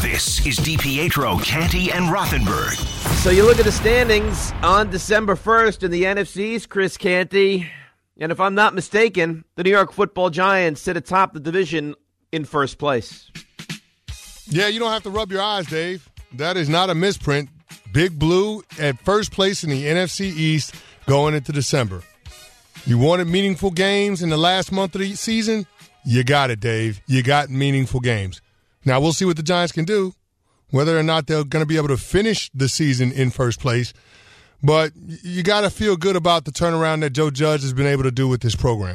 This is DiPietro, Canty, and Rothenberg. So you look at the standings on December 1st in the NFCs, Chris Canty, and if I'm not mistaken, the New York Football Giants sit atop the division in first place. Yeah, you don't have to rub your eyes, Dave. That is not a misprint. Big Blue at first place in the NFC East going into December. You wanted meaningful games in the last month of the season? You got it, Dave. You got meaningful games. Now, we'll see what the Giants can do, whether or not they're going to be able to finish the season in first place. But you got to feel good about the turnaround that Joe Judge has been able to do with this program.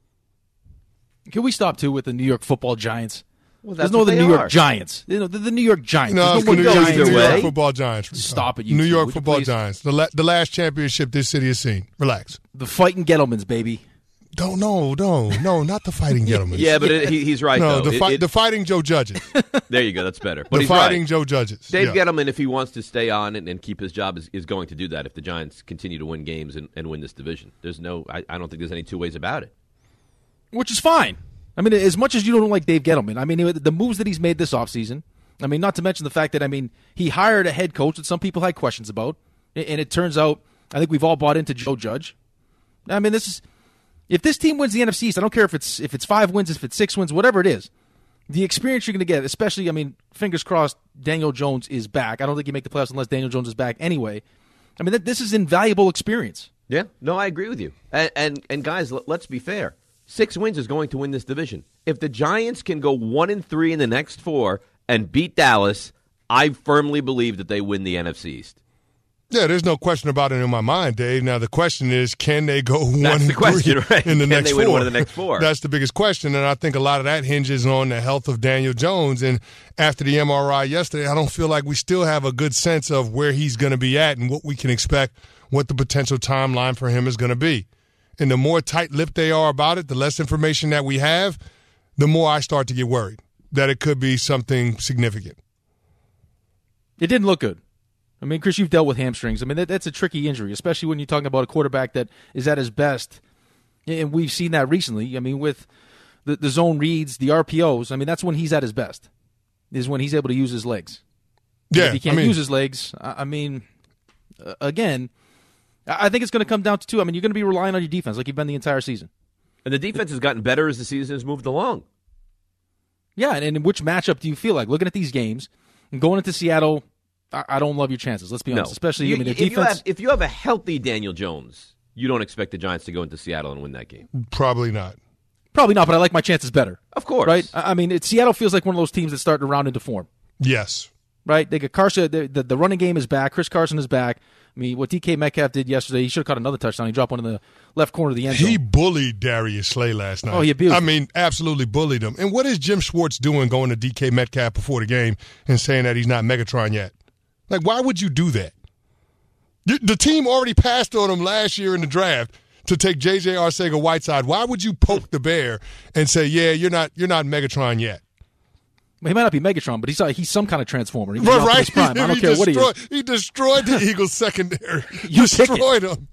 Can we stop, too, with the New York Football Giants? Well, there's no the New York Giants. The New York Giants. No, there's no New York Football Giants. Stop it, you New two. York Would you Football please? Giants. The last championship this city has seen. Relax. The fighting Gettlemans, baby. No, not the fighting gentlemen. Yeah, but he's right, no, though. the fighting Joe Judges. There you go. That's better. But The he's fighting right. Joe Judges. Dave Yeah. Gettleman, if he wants to stay on and keep his job, is going to do that if the Giants continue to win games and win this division. There's I don't think there's any two ways about it. Which is fine. I mean, as much as you don't like Dave Gettleman, I mean, the moves that he's made this offseason, I mean, not to mention the fact that, I mean, he hired a head coach that some people had questions about, and it turns out, I think we've all bought into Joe Judge. I mean, if this team wins the NFC East, I don't care if it's 5 wins, if it's 6 wins, whatever it is, the experience you're going to get, especially, I mean, fingers crossed, Daniel Jones is back. I don't think you make the playoffs unless Daniel Jones is back anyway. I mean, this is invaluable experience. Yeah, no, I agree with you. And guys, let's be fair. 6 wins is going to win this division. If the Giants can go 1-3 in the next 4 and beat Dallas, I firmly believe that they win the NFC East. Yeah, there's no question about it in my mind, Dave. Now, the question is, can they go 1-3 right? in the Can next they 4? win one of the next 4? That's the biggest question, and I think a lot of that hinges on the health of Daniel Jones. And after the MRI yesterday, I don't feel like we still have a good sense of where he's going to be at and what we can expect, what the potential timeline for him is going to be. And the more tight-lipped they are about it, the less information that we have, the more I start to get worried that it could be something significant. It didn't look good. I mean, Chris, you've dealt with hamstrings. I mean, that's a tricky injury, especially when you're talking about a quarterback that is at his best. And we've seen that recently. I mean, with the zone reads, the RPOs, I mean, that's when he's at his best, is when he's able to use his legs. Yeah, if he can't use his legs, I mean, again, I think it's going to come down to two. I mean, you're going to be relying on your defense like you've been the entire season. And the defense has gotten better as the season has moved along. Yeah, and in which matchup do you feel like? Looking at these games and going into Seattle, I don't love your chances. Let's be honest. Especially, I mean, the defense. If you have a healthy Daniel Jones, you don't expect the Giants to go into Seattle and win that game. Probably not. Probably not, but I like my chances better. Of course. Right? I mean, Seattle feels like one of those teams that's starting to round into form. Yes. Right? They got Carson. The running game is back. Chris Carson is back. I mean, what DK Metcalf did yesterday, he should have caught another touchdown. He dropped one in the left corner of the end zone. He bullied Darius Slay last night. Oh, he abused him. I mean, absolutely bullied him. And what is Jim Schwartz doing going to DK Metcalf before the game and saying that he's not Megatron yet? Like, why would you do that? The team already passed on him last year in the draft to take J.J. Arcega-Whiteside. Why would you poke the bear and say, yeah, you're not Megatron yet? He might not be Megatron, but he's some kind of transformer. He's Right. His prime. I don't care what he is. He destroyed the Eagles secondary. You destroyed him.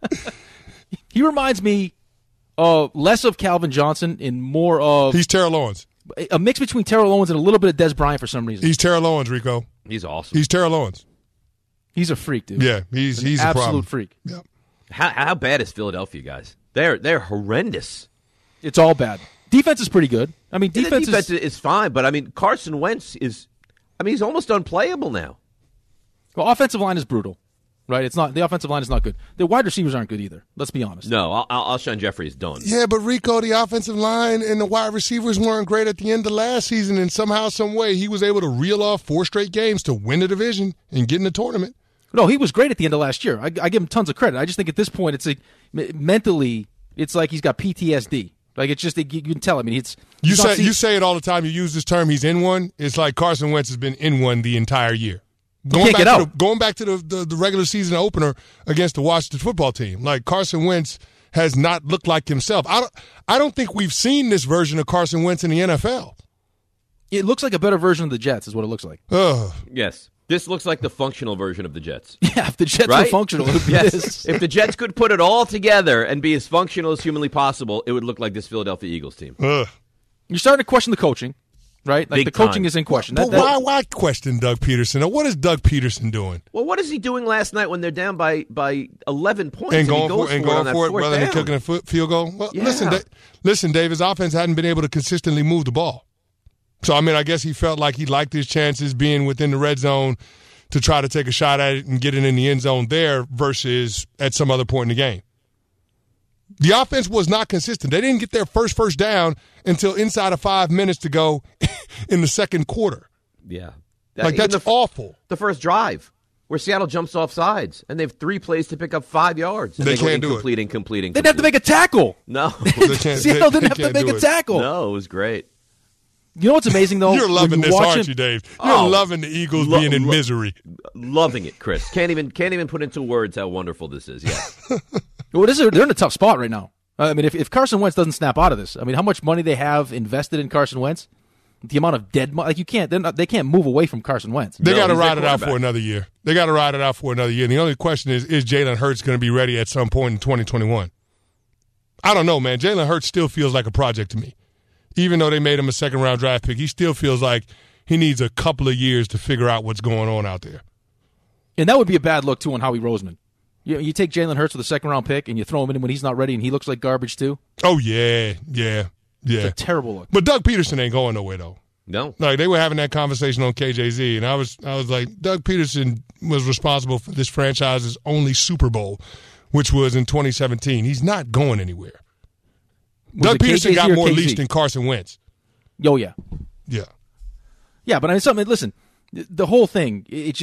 He reminds me less of Calvin Johnson and more of He's Terrell Owens. a mix between Terrell Owens and a little bit of Des Bryant for some reason. He's Terrell Owens, Rico. He's awesome. He's Terrell Owens. He's a freak, dude. Yeah, he's an a absolute problem. freak. Yeah. How bad is Philadelphia, guys? They're horrendous. It's all bad. Defense is pretty good. I mean, defense is fine, but I mean, Carson Wentz he's almost unplayable now. Well, offensive line is brutal, right? It's not. The offensive line is not good. The wide receivers aren't good either. Let's be honest. No, Alshon Jeffrey is done. Yeah, but Rico, the offensive line and the wide receivers weren't great at the end of last season, and somehow, some way, he was able to reel off 4 straight games to win the division and get in the tournament. No, he was great at the end of last year. I give him tons of credit. I just think at this point, it's mentally, it's like he's got PTSD. Like, it's just, you can tell. I mean, you say it all the time. You use this term, he's in one. It's like Carson Wentz has been in one the entire year. Going back to the regular season opener against the Washington football team. Like, Carson Wentz has not looked like himself. I don't think we've seen this version of Carson Wentz in the NFL. It looks like a better version of the Jets is what it looks like. Yes. This looks like the functional version of the Jets. Yeah, if the Jets were functional, it would be this. If the Jets could put it all together and be as functional as humanly possible, it would look like this Philadelphia Eagles team. You're starting to question the coaching. right? Like Big the coaching time. is in question. But why question Doug Peterson? What is Doug Peterson doing? Well, what is he doing last night when they're down by 11 points And he going goes for it on that rather fourth than down? kicking a field goal? Well, Yeah. listen, Dave, his offense hadn't been able to consistently move the ball. So, I mean, I guess he felt like he liked his chances being within the red zone to try to take a shot at it and get it in the end zone there versus at some other point in the game. The offense was not consistent. They didn't get their first down until inside of 5 minutes to go in the second quarter. Yeah. Like, that's awful. The first drive where Seattle jumps off sides, and they have 3 plays to pick up 5 yards. And They go can't do it. incomplete. They didn't have to make a tackle. No. Seattle didn't have to make a tackle. No, it was great. You know what's amazing, though? You're loving this, aren't you, Dave? You're Oh. loving the Eagles being in misery. Loving it, Chris. Can't even put into words how wonderful this is. Yeah. Well, they're in a tough spot right now. I mean, if Carson Wentz doesn't snap out of this, I mean, how much money they have invested in Carson Wentz, the amount of dead money, like they can't move away from Carson Wentz. They got to he's their ride it out quarterback. for another year. They got to ride it out for another year. And the only question is Jalen Hurts going to be ready at some point in 2021? I don't know, man. Jalen Hurts still feels like a project to me. Even though they made him a second-round draft pick, he still feels like he needs a couple of years to figure out what's going on out there. And that would be a bad look, too, on Howie Roseman. You take Jalen Hurts with a second-round pick and you throw him in when he's not ready and he looks like garbage, too. Oh, yeah. It's a terrible look. But Doug Peterson ain't going nowhere, though. No. Like, they were having that conversation on KJZ, and I was like, Doug Peterson was responsible for this franchise's only Super Bowl, which was in 2017. He's not going anywhere. Doug Peterson got more leash than Carson Wentz. Oh, yeah. Yeah. Yeah, but I mean, listen, the whole thing,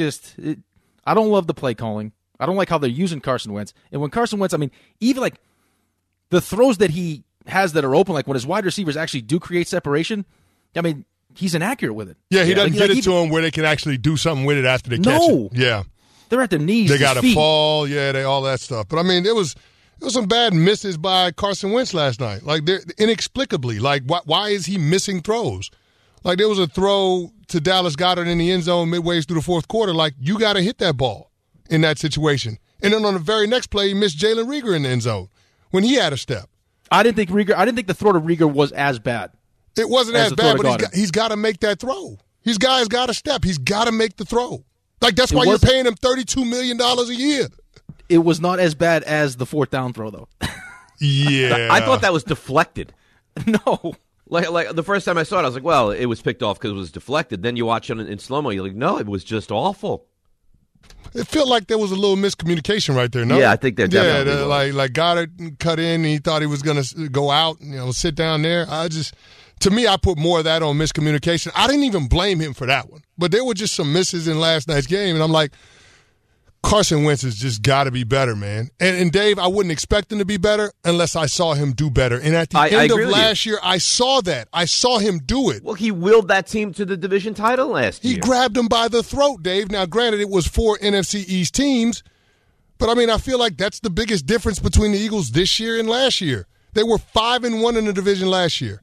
I don't love the play calling. I don't like how they're using Carson Wentz. And when Carson Wentz, I mean, even like the throws that he has that are open, like when his wide receivers actually do create separation, I mean, he's inaccurate with it. Yeah, he doesn't get it to them where they can actually do something with it after they catch No. it. Yeah. They're at their knees. They got to feet. fall, all that stuff. But I mean, there was some bad misses by Carson Wentz last night. Like, they're inexplicably. Like, why is he missing throws? Like, there was a throw to Dallas Goedert in the end zone midway through the fourth quarter. Like, you got to hit that ball in that situation. And then on the very next play, he missed Jalen Reagor in the end zone when he had a step. I didn't think the throw to Reagor was as bad. It wasn't As as the bad, throw to but he's got to make that throw. He's got to step. He's got to make the throw. Like, that's why you're paying him $32 million a year. It was not as bad as the fourth down throw, though. Yeah. I thought that was deflected. No. Like the first time I saw it, I was like, well, it was picked off because it was deflected. Then you watch it in slow-mo, you're like, no, it was just awful. It felt like there was a little miscommunication right there, no? Yeah, I think there definitely was. like Goddard cut in, and he thought he was going to go out, sit down there. To me, I put more of that on miscommunication. I didn't even blame him for that one. But there were just some misses in last night's game, and I'm like, Carson Wentz has just got to be better, man. And Dave, I wouldn't expect him to be better unless I saw him do better. And at the end of last year, I saw that. I saw him do it. Well, he willed that team to the division title last year. He grabbed him by the throat, Dave. Now, granted, it was 4 NFC East teams, but I mean, I feel like that's the biggest difference between the Eagles this year and last year. They were 5-1 in the division last year.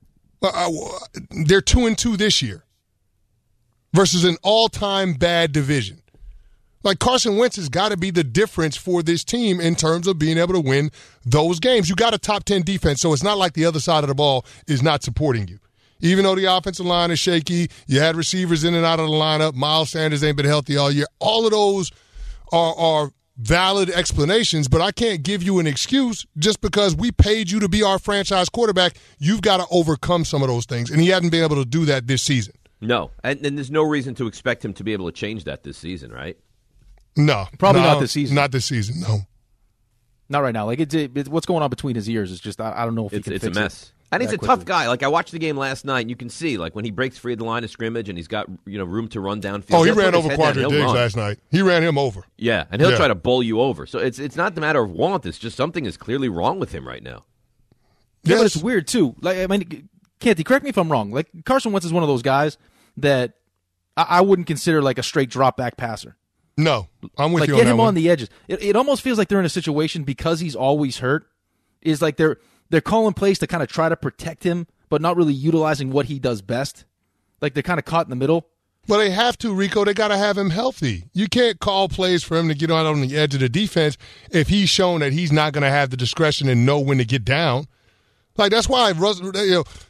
They're 2-2 this year versus an all-time bad division. Like, Carson Wentz has got to be the difference for this team in terms of being able to win those games. You got a top 10 defense, so it's not like the other side of the ball is not supporting you. Even though the offensive line is shaky, you had receivers in and out of the lineup. Miles Sanders ain't been healthy all year. All of those are valid explanations, but I can't give you an excuse just because we paid you to be our franchise quarterback. You've got to overcome some of those things, and he hasn't been able to do that this season. No, and there's no reason to expect him to be able to change that this season, right? No. Probably not this season. Not this season, no. Not right now. Like, it's what's going on between his ears is just, I don't know if he can fix it. It's a mess. And he's a tough guy. Like, I watched the game last night, and you can see, like, when he breaks free of the line of scrimmage and he's got, room to run downfield. Oh, he ran over Quandre Diggs last night. He ran him over. Yeah, and he'll try to bowl you over. So it's not the matter of want. It's just something is clearly wrong with him right now. Yeah, but it's weird, too. Like, I mean, Canty, correct me if I'm wrong. Like, Carson Wentz is one of those guys that I wouldn't consider, like, a straight drop-back passer. No, I'm with you on that. Like, get him one. on the edges. It almost feels like they're in a situation because he's always hurt. Is like they're calling plays to kind of try to protect him, but not really utilizing what he does best. Like, they're kind of caught in the middle. Well, they have to, Rico. They got to have him healthy. You can't call plays for him to get on the edge of the defense if he's shown that he's not going to have the discretion and know when to get down. Like, that's why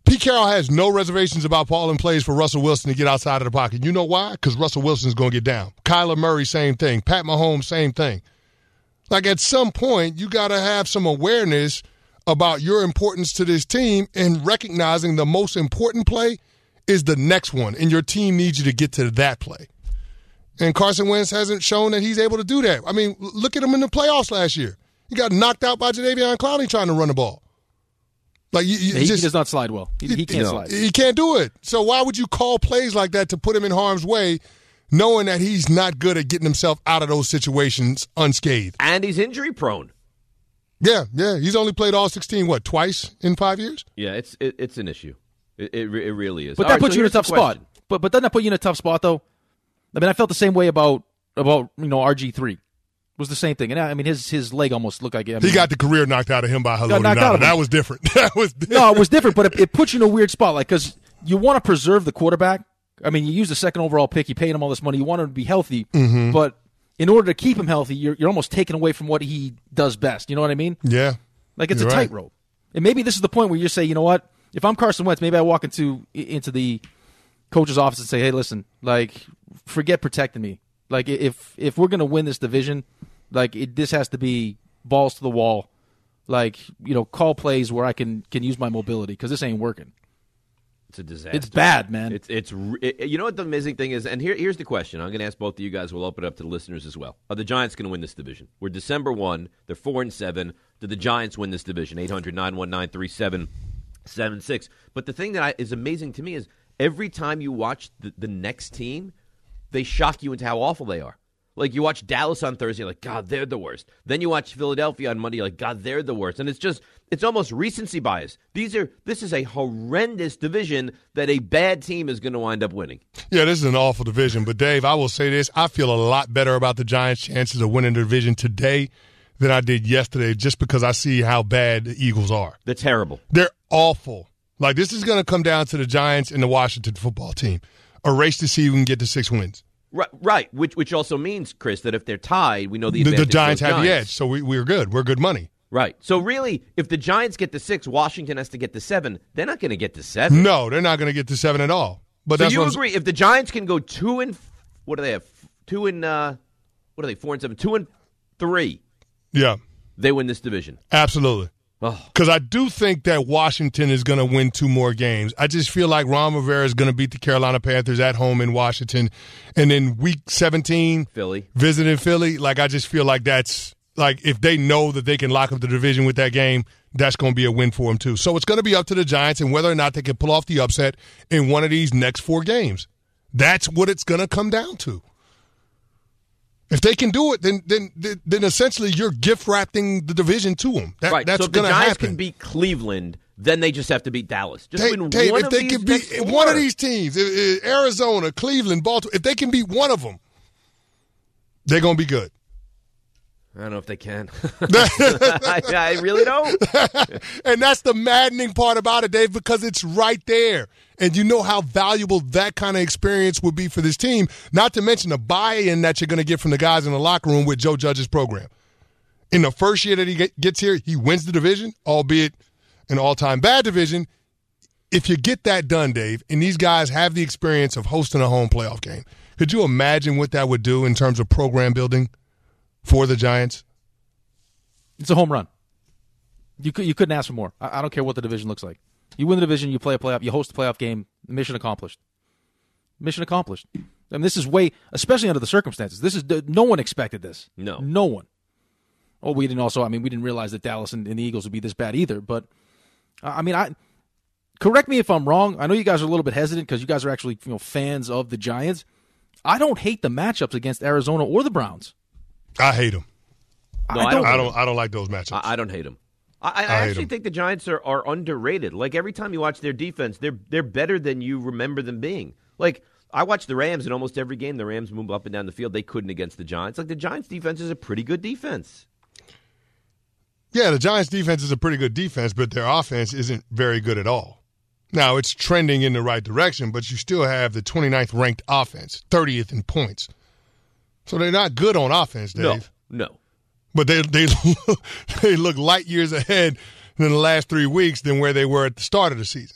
Pete Carroll has no reservations about calling plays for Russell Wilson to get outside of the pocket. You know why? Because Russell Wilson's going to get down. Kyler Murray, same thing. Pat Mahomes, same thing. Like, at some point, you got to have some awareness about your importance to this team and recognizing the most important play is the next one, and your team needs you to get to that play. And Carson Wentz hasn't shown that he's able to do that. I mean, look at him in the playoffs last year. He got knocked out by Jadeveon Clowney trying to run the ball. Like he does not slide well. He can't slide. He can't do it. So why would you call plays like that to put him in harm's way, knowing that he's not good at getting himself out of those situations unscathed? And he's injury prone. Yeah. He's only played all 16, twice in 5 years? Yeah, it's an issue. It really is. But that puts you in a tough spot. But doesn't that put you in a tough spot, though? I mean, I felt the same way about RG3. Was the same thing. And I mean, his leg almost looked like he got the career knocked out of him by Haloti Ngata. That was different. No, it was different, but it puts you in a weird spot. Like, because you want to preserve the quarterback. I mean, you use the second overall pick. You paid him all this money. You want him to be healthy. Mm-hmm. But in order to keep him healthy, you're almost taking away from what he does best. You know what I mean? Yeah. Like, it's a tightrope. And maybe this is the point where you say, you know what? If I'm Carson Wentz, maybe I walk into the coach's office and say, hey, listen, like, forget protecting me. Like, if we're going to win this division, like, this has to be balls to the wall. Like, call plays where I can use my mobility because this ain't working. It's a disaster. It's bad, man. It's you know what the amazing thing is? And here's the question. I'm going to ask both of you guys. We'll open it up to the listeners as well. Are the Giants going to win this division? We're December 1. They're 4-7. Do the Giants win this division? 800-919-3776. But the thing that is amazing to me is every time you watch the next team, they shock you into how awful they are. Like, you watch Dallas on Thursday, like, God, they're the worst. Then you watch Philadelphia on Monday, like, God, they're the worst. And it's almost recency bias. This is a horrendous division that a bad team is going to wind up winning. Yeah, this is an awful division. But, Dave, I will say this. I feel a lot better about the Giants' chances of winning the division today than I did yesterday just because I see how bad the Eagles are. They're terrible. They're awful. Like, this is going to come down to the Giants and the Washington football team. A race to see who can get to 6 wins. Right. Which also means, Chris, that if they're tied, we know the Giants have the edge, so we're good. We're good money. Right. So really, if the Giants get to 6, Washington has to get to 7. They're not going to get to 7. No, they're not going to get to 7 at all. But so that's you agree? If the Giants can go 2 and what do they have? 2 and what are they? 4-7. 2 and 3. Yeah. They win this division. Absolutely. Because I do think that Washington is going to win 2 more games. I just feel like Ron Rivera is going to beat the Carolina Panthers at home in Washington. And then week 17, Philly. Visiting Philly, like, I just feel like that's, like, if they know that they can lock up the division with that game, that's going to be a win for them too. So it's going to be up to the Giants and whether or not they can pull off the upset in one of these next 4 games. That's what it's going to come down to. If they can do it, then essentially you're gift wrapping the division to them. Right. That's so if the going to Giants happen. can beat Cleveland, then they just have to beat Dallas. Just win Dave, one if of they these can beat next 4. one of these teams, Arizona, Cleveland, Baltimore, if they can beat one of them, they're going to be good. I don't know if they can. I really don't. And that's the maddening part about it, Dave, because it's right there. And you know how valuable that kind of experience would be for this team, not to mention the buy-in that you're going to get from the guys in the locker room with Joe Judge's program. In the first year that he gets here, he wins the division, albeit an all-time bad division. If you get that done, Dave, and these guys have the experience of hosting a home playoff game, could you imagine what that would do in terms of program building for the Giants? It's a home run. You couldn't ask for more. I don't care what the division looks like. You win the division, you play a playoff, you host a playoff game, mission accomplished. Mission accomplished. I mean, this is way, especially under the circumstances. No one expected this. No one. Oh, we didn't realize that Dallas and the Eagles would be this bad either. But, correct me if I'm wrong. I know you guys are a little bit hesitant because you guys are actually fans of the Giants. I don't hate the matchups against Arizona or the Browns. I hate them. No, I don't like those matchups. I don't hate them. I actually think the Giants are underrated. Like, every time you watch their defense, they're better than you remember them being. Like, I watch the Rams in almost every game. The Rams move up and down the field. They couldn't against the Giants. Like, the Giants' defense is a pretty good defense. Yeah, the Giants' defense is a pretty good defense, but their offense isn't very good at all. Now, it's trending in the right direction, but you still have the 29th ranked offense, 30th in points. So they're not good on offense, Dave. No. But they look light years ahead in the last 3 weeks than where they were at the start of the season.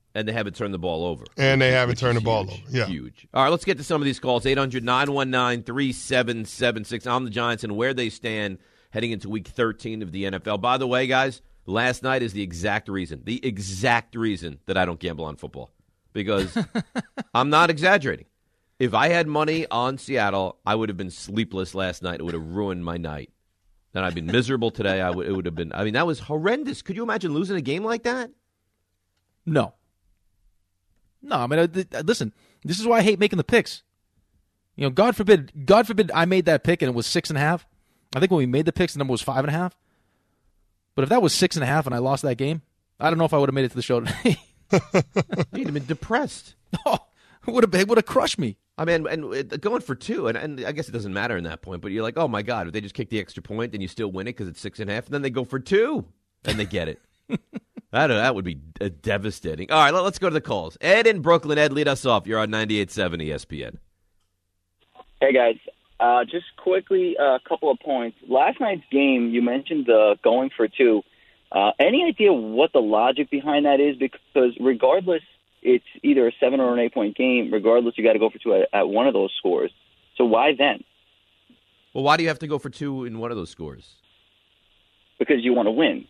And they haven't turned the ball over. And they haven't turned the huge, ball over. Yeah. Huge. All right, let's get to some of these calls. 800-919-3776 on the Giants and where they stand heading into Week 13 of the NFL. By the way, guys, last night is the exact reason that I don't gamble on football. Because I'm not exaggerating. If I had money on Seattle, I would have been sleepless last night. It would have ruined my night. Then I'd been miserable today. It would have been. I mean, that was horrendous. Could you imagine losing a game like that? No. I mean, listen, this is why I hate making the picks. You know, God forbid I made that pick and it was 6.5. I think when we made the picks, the number was 5.5. But if that was 6.5 and I lost that game, I don't know if I would have made it to the show today. You'd have been depressed. Oh, it would have crushed me. I mean, and going for 2, and I guess it doesn't matter in that point, but you're like, oh, my God, if they just kick the extra point and you still win it because it's 6.5, and then they go for 2, and they get it. That would be devastating. All right, let's go to the calls. Ed in Brooklyn. Ed, lead us off. You're on 98.7 ESPN. Hey, guys. Just quickly, a couple of points. Last night's game, you mentioned going for 2. Any idea what the logic behind that is? Because regardless, it's either a 7 or an 8-point game. Regardless, you got to go for 2 at one of those scores. So why then? Well, why do you have to go for 2 in one of those scores? Because you want to win.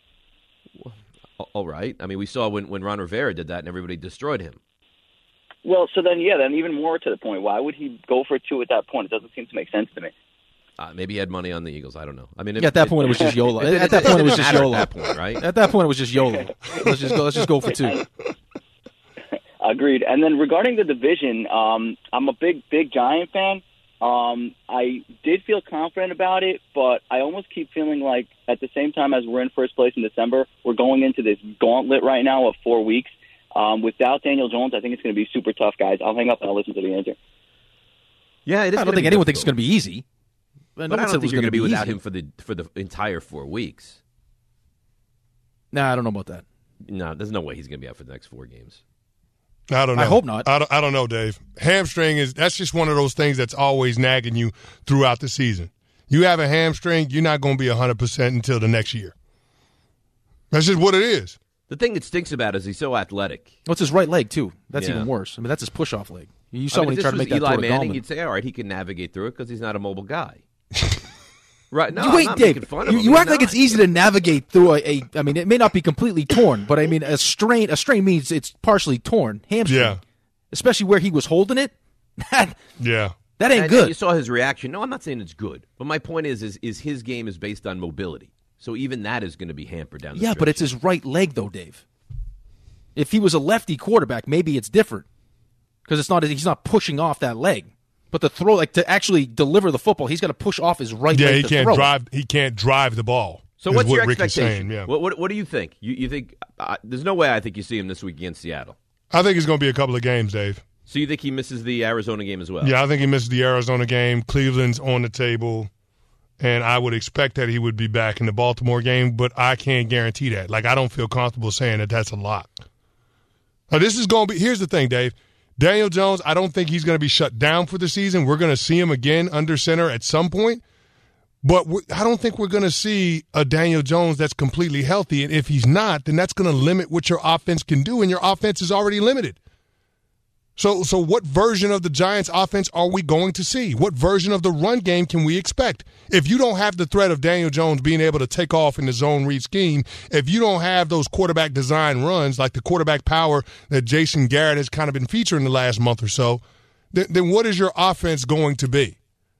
All right. I mean, we saw when Ron Rivera did that and everybody destroyed him. Well, so then even more to the point, why would he go for 2 at that point? It doesn't seem to make sense to me. Maybe he had money on the Eagles. I don't know. I mean, at that point, it was just YOLO. At that point, it was just YOLO. At that point, right? At that point, it was just YOLO. Let's just go for 2. Agreed. And then regarding the division, I'm a big Giant fan. I did feel confident about it, but I almost keep feeling like at the same time as we're in first place in December, we're going into this gauntlet right now of 4 weeks. Without Daniel Jones, I think it's going to be super tough, guys. I'll hang up and I'll listen to the answer. Yeah, it is. I don't think anyone thinks it's going to be easy. But I don't think you're going to be without him for the entire 4 weeks. Nah, I don't know about that. No, there's no way he's going to be out for the next 4 games. I don't know. I hope not. I don't know, Dave. Hamstring that's just one of those things that's always nagging you throughout the season. You have a hamstring, you're not going to be 100% until the next year. That's just what it is. The thing that stinks about it is he's so athletic. Well, it's his right leg, too. That's even worse. I mean, that's his push-off leg. You saw when he tried to make that Eli throw to Manning, Gallman. you'd say, all right, he can navigate through it because he's not a mobile guy. Right? No, wait, I'm not Dave. making fun of him. You act like it's easy to navigate through I mean, it may not be completely torn, but I mean, a strain means it's partially torn. Hamstring. Yeah. Especially where he was holding it. That ain't good. And you saw his reaction. No, I'm not saying it's good. But my point is his game is based on mobility. So even that is going to be hampered down the stretch. Yeah, but it's his right leg, though, Dave. If he was a lefty quarterback, maybe it's different. Because he's not pushing off that leg. But the throw, to actually deliver the football, he's got to push off his right leg to throw. He can't drive the ball. So what's your Rick expectation? Saying, yeah. What do you think? You think there's no way I think you see him this week against Seattle. I think it's going to be a couple of games, Dave. So you think he misses the Arizona game as well? Yeah, I think he misses the Arizona game. Cleveland's on the table, and I would expect that he would be back in the Baltimore game, but I can't guarantee that. Like, I don't feel comfortable saying that that's a lock. Now, this is going to be – here's the thing, Dave. Daniel Jones, I don't think he's going to be shut down for the season. We're going to see him again under center at some point. But I don't think we're going to see a Daniel Jones that's completely healthy. And if he's not, then that's going to limit what your offense can do, and your offense is already limited. So what version of the Giants' offense are we going to see? What version of the run game can we expect? If you don't have the threat of Daniel Jones being able to take off in the zone read scheme, if you don't have those quarterback design runs like the quarterback power that Jason Garrett has kind of been featuring the last month or so, then what is your offense going to be?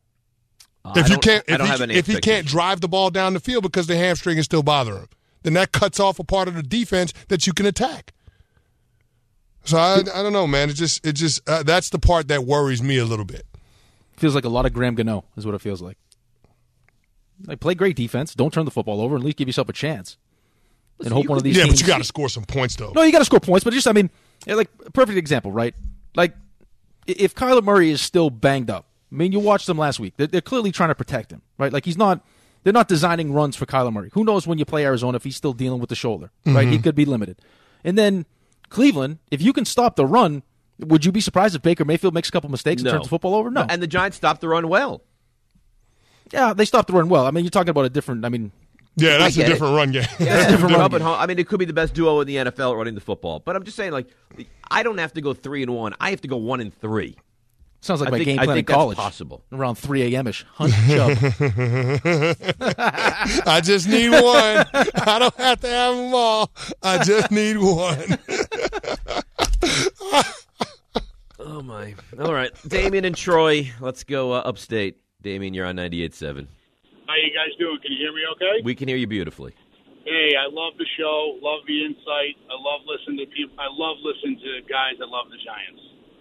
If he can't drive the ball down the field because the hamstring is still bothering him, then that cuts off a part of the defense that you can attack. So I don't know, man. It just that's the part that worries me a little bit. Feels like a lot of Graham Gano is what it feels like. Like, play great defense, don't turn the football over, and at least give yourself a chance. And hope one of these teams. But you got to score some points, though. No, you got to score points, but just, I mean, like, perfect example, right? Like, if Kyler Murray is still banged up, I mean, you watched them last week. They're clearly trying to protect him, right? Like, they're not designing runs for Kyler Murray. Who knows when you play Arizona if he's still dealing with the shoulder, right? He could be limited. And then Cleveland, if you can stop the run, would you be surprised if Baker Mayfield makes a couple mistakes and turns the football over? No. And the Giants stopped the run well. Yeah, they stopped the run well. I mean, you're talking about a different, I mean, Yeah, that's a get it. different run game. Yeah, different run Chubb game. and I mean, it could be the best duo in the NFL at running the football. But I'm just saying, like, I don't have to go 3-1. I have to go 1-3. Sounds like I my think- game I plan in think that's college. possible. Around 3 a.m.-ish. Hunt Chubb. I just need one. I don't have to have them all. I just need one. Oh, my. All right. Damien and Troy, let's go upstate. Damien, you're on 98.7. How you guys doing? Can you hear me okay? We can hear you beautifully. Hey, I love the show, love the insight. I love listening to people. I love listening to guys that love the Giants.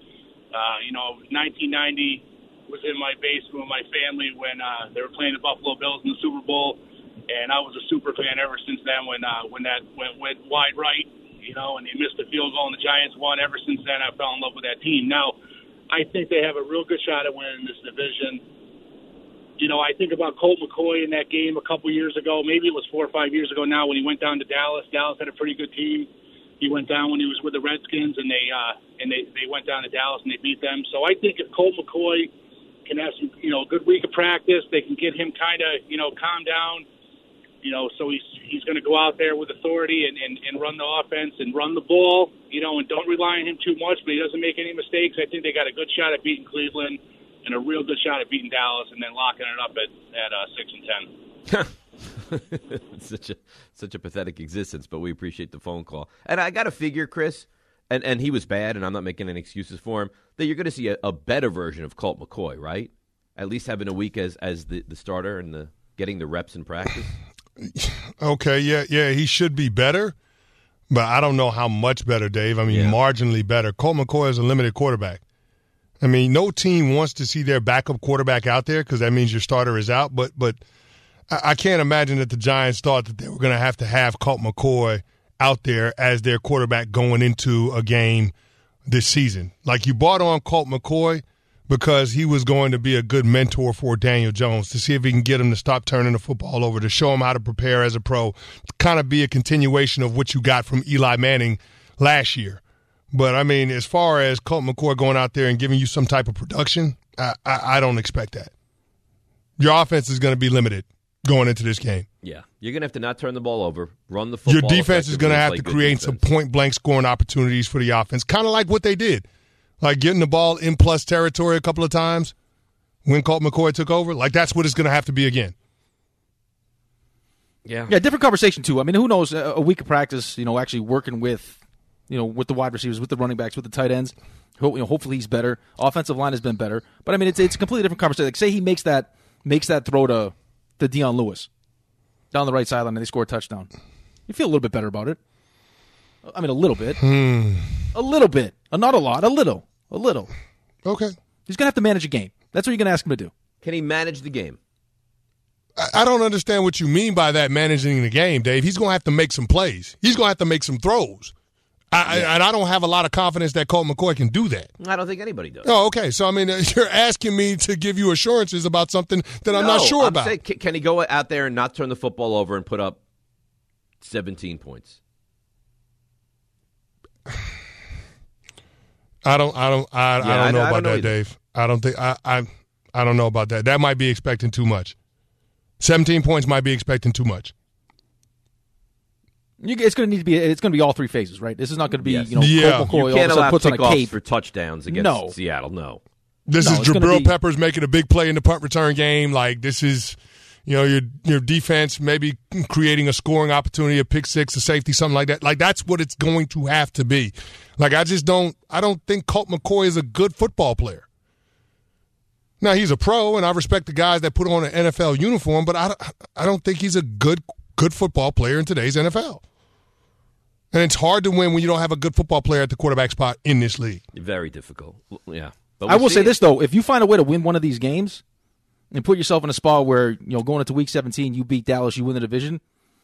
1990 was in my basement with my family when they were playing the Buffalo Bills in the Super Bowl, and I was a super fan ever since then when that went wide right, and they missed the field goal and the Giants won. Ever since then, I fell in love with that team. Now, I think they have a real good shot at winning this division. I think about Colt McCoy in that game a couple years ago. Maybe it was 4 or 5 years ago now when he went down to Dallas. Dallas had a pretty good team. He went down when he was with the Redskins, and they went down to Dallas and they beat them. So I think if Colt McCoy can have some, good week of practice, they can get him kind of, calm down. So he's going to go out there with authority and run the offense and run the ball, and don't rely on him too much, but he doesn't make any mistakes. I think they got a good shot at beating Cleveland and a real good shot at beating Dallas and then locking it up at 6-10. Such a pathetic existence, but we appreciate the phone call. And I got to figure, Chris, and he was bad, and I'm not making any excuses for him, that you're going to see a better version of Colt McCoy, right? At least having a week as the starter and getting the reps in practice. Okay, yeah, he should be better, but I don't know how much better, Dave. I mean, marginally better. Colt McCoy is a limited quarterback. I mean, no team wants to see their backup quarterback out there because that means your starter is out, but I can't imagine that the Giants thought that they were going to have Colt McCoy out there as their quarterback going into a game this season. Like, you brought on Colt McCoy because he was going to be a good mentor for Daniel Jones to see if he can get him to stop turning the football over, to show him how to prepare as a pro, to kind of be a continuation of what you got from Eli Manning last year. But, I mean, as far as Colt McCoy going out there and giving you some type of production, I don't expect that. Your offense is going to be limited going into this game. Yeah. You're going to have to not turn the ball over, run the football. Your defense is going to have to create some point-blank scoring opportunities for the offense, kind of like what they did. Like getting the ball in plus territory a couple of times when Colt McCoy took over. Like, that's what it's going to have to be again. Yeah, different conversation, too. I mean, who knows, a week of practice, actually working with with the wide receivers, with the running backs, with the tight ends. Hopefully he's better. Offensive line has been better. But, I mean, it's a completely different conversation. Like, say he makes that throw to Dion Lewis down the right sideline and they score a touchdown. You feel a little bit better about it. I mean, a little bit. A little bit. Not a lot. A little. Okay. He's going to have to manage a game. That's what you're going to ask him to do. Can he manage the game? I don't understand what you mean by that, managing the game, Dave. He's going to have to make some plays. He's going to have to make some throws. And I don't have a lot of confidence that Colt McCoy can do that. I don't think anybody does. Oh, okay. So, I mean, you're asking me to give you assurances about something that I'm not sure about. Saying, can he go out there and not turn the football over and put up 17 points? I don't know about that, either. Dave. I don't think I don't know about that. That might be expecting too much. 17 points might be expecting too much. It's going to be all three phases, right? This is not going to be Yeah. Colt McCoy You can't all of a sudden allow puts on a kickoffs cape for touchdowns against Seattle. No. This is it's gonna Jabril be- Peppers making a big play in the punt return game. Like, this is, your defense maybe creating a scoring opportunity, a pick six, a safety, something like that. Like, that's what it's going to have to be. Like, I don't think Colt McCoy is a good football player. Now, he's a pro, and I respect the guys that put on an NFL uniform, but I don't think he's a good football player in today's NFL. And it's hard to win when you don't have a good football player at the quarterback spot in this league. Very difficult. Yeah. But I will say this, though. If you find a way to win one of these games and put yourself in a spot where, going into Week 17, you beat Dallas, you win the division,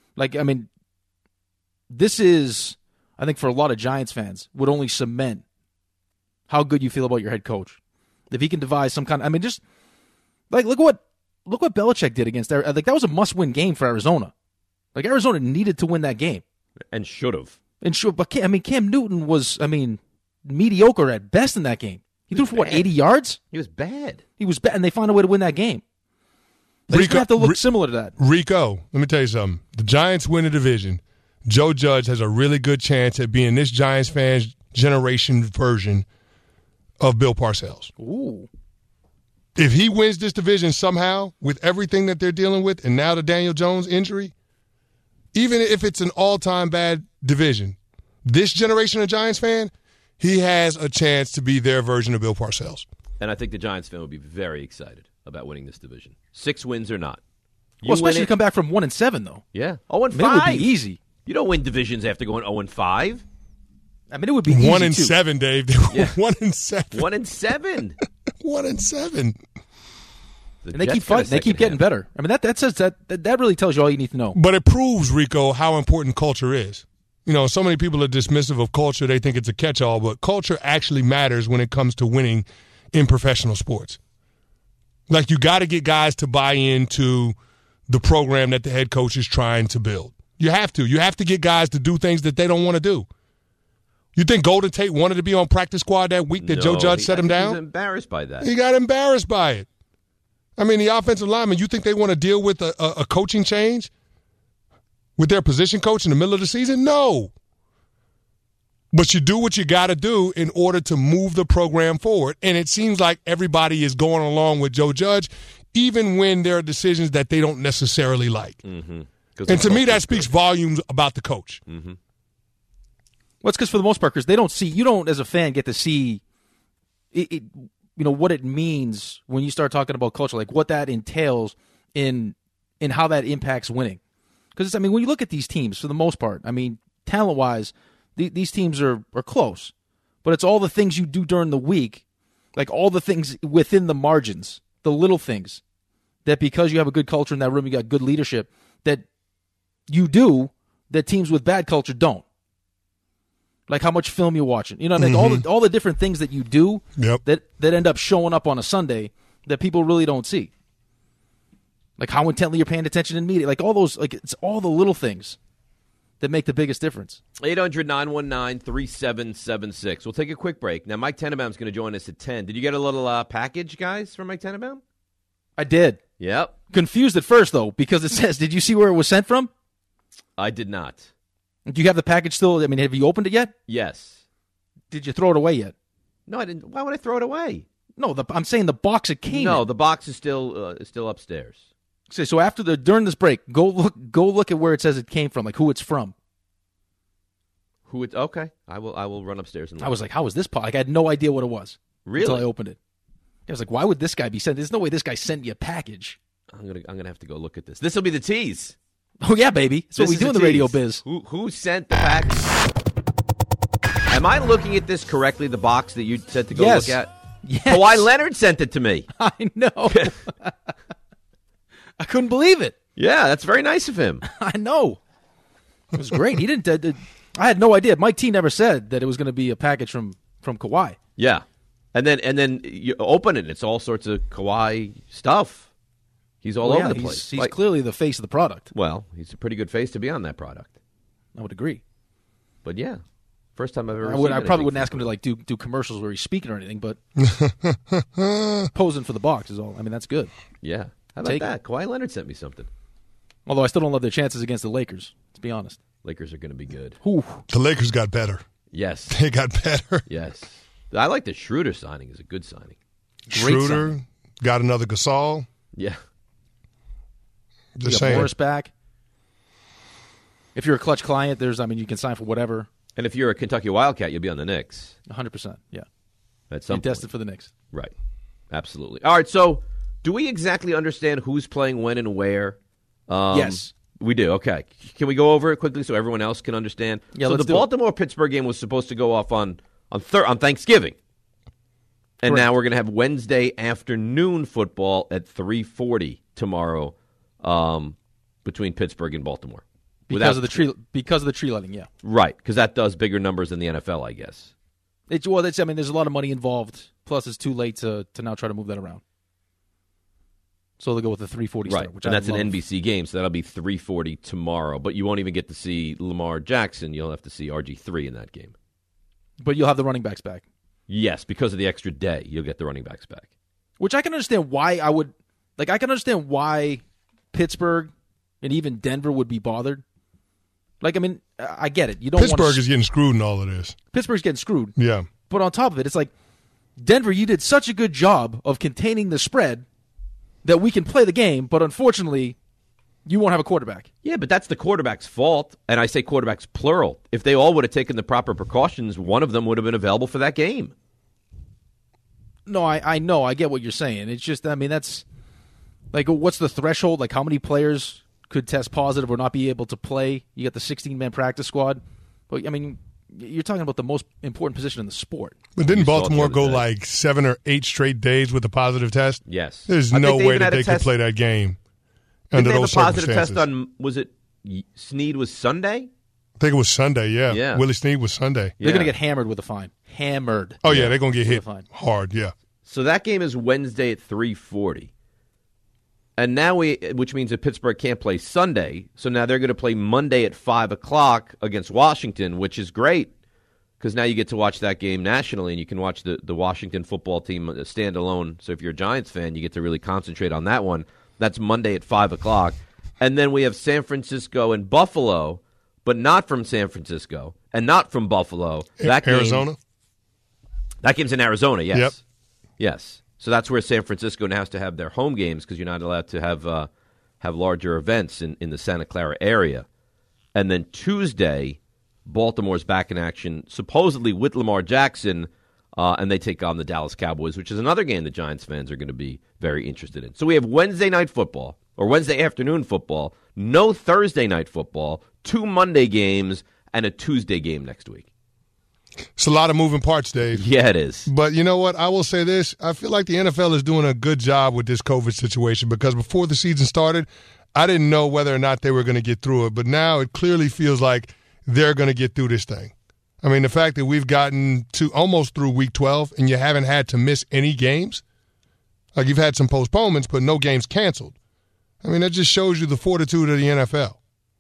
this is, I think for a lot of Giants fans, would only cement how good you feel about your head coach. If he can devise some kind of, just, look what Belichick did against, that was a must-win game for Arizona. Arizona needed to win that game. And should have. But Cam Newton was, mediocre at best in that game. He threw for 80 yards? He was bad. He was bad, and they found a way to win that game. It's going to have to look similar to that. Rico, let me tell you something. The Giants win the division. Joe Judge has a really good chance at being this Giants fans' generation version of Bill Parcells. Ooh. If he wins this division somehow with everything that they're dealing with and now the Daniel Jones injury, even if it's an all-time bad division, this generation of Giants fan, he has a chance to be their version of Bill Parcells. And I think the Giants fan would be very excited about winning this division. 6 wins or not. Well, especially to come back from 1-7, though. Yeah. 0-5. It would be easy. You don't win divisions after going 0-5. I mean, it would be easy 1-7, Dave. They were 1-7. 1-7. 1-7. And they keep fighting. They keep getting better. I mean, that says that really tells you all you need to know. But it proves, Rico, how important culture is. You know, so many people are dismissive of culture. They think it's a catch-all, but culture actually matters when it comes to winning in professional sports. Like, you got to get guys to buy into the program that the head coach is trying to build. You have to. You have to get guys to do things that they don't want to do. You think Golden Tate wanted to be on practice squad that week that Joe Judge set him down? He was embarrassed by that. He got embarrassed by it. I mean, the offensive linemen, you think they want to deal with a coaching change with their position coach in the middle of the season? No. But you do what you got to do in order to move the program forward. And it seems like everybody is going along with Joe Judge, even when there are decisions that they don't necessarily like. Mm-hmm. And to me, that speaks volumes about the coach. Mm-hmm. Well, it's because for the most part, Chris, they don't see, you don't as a fan get to see it, you know, what it means when you start talking about culture, like what that entails in how that impacts winning. Because, I mean, when you look at these teams, for the most part, I mean, talent-wise, these teams are close. But it's all the things you do during the week, like all the things within the margins, the little things, that because you have a good culture in that room, you got good leadership, that you do that teams with bad culture don't. Like how much film you're watching. You know what I mean? All the different things that you do that end up showing up on a Sunday that people really don't see. Like how intently you're paying attention in media. Like all those, like it's all the little things that make the biggest difference. 800-919-3776. We'll take a quick break. Now, Mike Tenenbaum's going to join us at 10. Did you get a little package, guys, from Mike Tenenbaum? I did. Yep. Confused at first, though, because it says, did you see where it was sent from? I did not. Do you have the package still? I mean, have you opened it yet? Yes. Did you throw it away yet? No, I didn't. Why would I throw it away? No, I'm saying the box it came in. No, the box is still upstairs. So during this break, go look at where it says it came from, like who it's from. Okay. I will run upstairs and look. I was like, how is this like I had no idea what it was. Really? Until I opened it. I was like, why would this guy be sent? There's no way this guy sent me a package. I'm gonna have to go look at this. This will be the tease. Oh yeah, baby. That's what we do in the radio biz. Who sent the package? Am I looking at this correctly? The box that you said to go look at? Yes. Kawhi Leonard sent it to me. I know. I couldn't believe it. Yeah, that's very nice of him. I know. It was great. He didn't. I had no idea. Mike T never said that it was going to be a package from Kawhi. Yeah, and then you open it. It's all sorts of Kawhi stuff. He's all over the place. He's clearly the face of the product. Well, he's a pretty good face to be on that product. I would agree. But yeah, first time I've ever. I probably wouldn't ask him to like do commercials where he's speaking or anything, but posing for the box is all. I mean, that's good. Yeah. How about that? Kawhi Leonard sent me something. Although I still don't love their chances against the Lakers, to be honest. Lakers are going to be good. Ooh. The Lakers got better. Yes. They got better. Yes. I like the Schroeder signing. Is a good signing. Schroeder got another Gasol. Yeah. Just you saying. got Morris back. If you're a Clutch client, you can sign for whatever. And if you're a Kentucky Wildcat, you'll be on the Knicks. 100%, yeah. At some point. Destined for the Knicks. Right. Absolutely. All right, so do we exactly understand who's playing when and where? Yes. We do. Okay. Can we go over it quickly so everyone else can understand? Yeah, so let's the Baltimore-Pittsburgh game was supposed to go off on Thanksgiving. And now we're going to have Wednesday afternoon football at 3:40 tomorrow between Pittsburgh and Baltimore. Because of the tree lighting, yeah. Right, because that does bigger numbers than the NFL, I guess. There's a lot of money involved. Plus, it's too late to now try to move that around. So they'll go with the 3:40 start, which and I that's an NBC game, so that'll be 3:40 tomorrow. But you won't even get to see Lamar Jackson. You'll have to see RG3 in that game. But you'll have the running backs back. Yes, because of the extra day, you'll get the running backs back. Which I can understand why I would. Like, I can understand why Pittsburgh and even Denver would be bothered. Like, I mean, I get it. You don't Pittsburgh is getting screwed in all of this. Pittsburgh's getting screwed. Yeah. But on top of it, it's like, Denver, you did such a good job of containing the spread that we can play the game, but unfortunately, you won't have a quarterback. Yeah, but that's the quarterback's fault, and I say quarterbacks plural. If they all would have taken the proper precautions, one of them would have been available for that game. No, I know. I get what you're saying. It's just, I mean, that's like, what's the threshold? Like, how many players could test positive or not be able to play? You got the 16-man practice squad. But, I mean, you're talking about the most important position in the sport. But didn't Baltimore go like 7 or 8 straight days with a positive test? Yes. There's no way that they could play that game under those circumstances. Did they have a positive test on, was it Snead was Sunday? I think it was Sunday, yeah. Willie Snead was Sunday. They're going to get hammered with a fine. Hammered. Oh, yeah, they're going to get hit hard, yeah. So that game is Wednesday at 3:40. And now which means that Pittsburgh can't play Sunday. So now they're going to play Monday at 5 o'clock against Washington, which is great because now you get to watch that game nationally and you can watch the Washington football team stand alone. So if you're a Giants fan, you get to really concentrate on that one. That's Monday at 5 o'clock. And then we have San Francisco and Buffalo, but not from San Francisco and not from Buffalo. Arizona? That game's in Arizona, yes. Yep. Yes. So that's where San Francisco now has to have their home games because you're not allowed to have larger events in the Santa Clara area. And then Tuesday, Baltimore's back in action, supposedly with Lamar Jackson, and they take on the Dallas Cowboys, which is another game the Giants fans are going to be very interested in. So we have Wednesday night football, or Wednesday afternoon football, no Thursday night football, 2 Monday games, and a Tuesday game next week. It's a lot of moving parts, Dave. Yeah, it is. But you know what? I will say this. I feel like the NFL is doing a good job with this COVID situation because before the season started, I didn't know whether or not they were going to get through it. But now it clearly feels like they're going to get through this thing. I mean, the fact that we've gotten to almost through Week 12 and you haven't had to miss any games, like you've had some postponements, but no games canceled. I mean, that just shows you the fortitude of the NFL.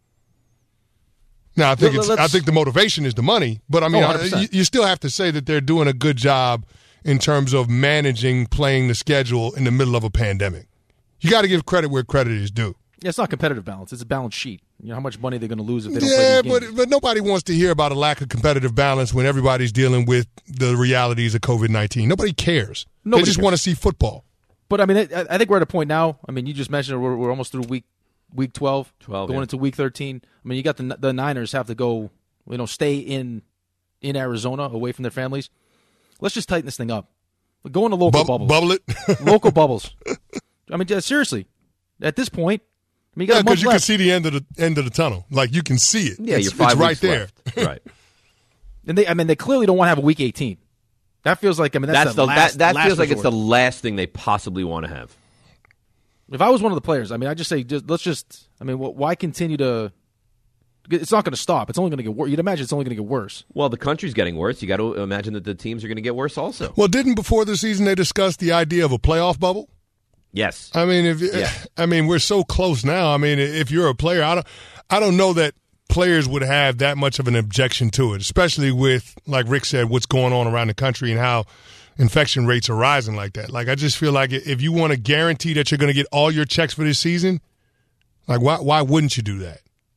Now, I think the motivation is the money, but I mean, you still have to say that they're doing a good job in terms of managing playing the schedule in the middle of a pandemic. You got to give credit where credit is due. Yeah, it's not competitive balance. It's a balance sheet. You know how much money they're going to lose if they don't play these games. But nobody wants to hear about a lack of competitive balance when everybody's dealing with the realities of COVID-19. Nobody cares. They just want to see football. But, I mean, I think we're at a point now. I mean, you just mentioned we're almost through Week 12, going into Week 13. I mean, you got the Niners have to go, stay in Arizona away from their families. Let's just tighten this thing up. Go into local bubbles. Bubble it. Local bubbles. I mean, seriously, at this point, I mean, you got a month because you can see the end of the tunnel. Like, you can see it. Yeah, it's 5 right weeks there. Left. Right. And they clearly don't want to have a Week 18. That feels like, I mean, that's the last that feels like resort. it's the last thing they possibly want to have. If I was one of the players, I mean, I'd just say, why continue to? It's not going to stop. It's only going to get worse. You'd imagine it's only going to get worse. Well, the country's getting worse. You got to imagine that the teams are going to get worse also. Well, didn't before the season they discuss the idea of a playoff bubble? Yes. I mean, we're so close now. I mean, if you're a player, I don't know that players would have that much of an objection to it, especially with, like Rick said, what's going on around the country and how infection rates are rising like that. Like, I just feel like if you want to guarantee that you're going to get all your checks for this season, like, why wouldn't you do that?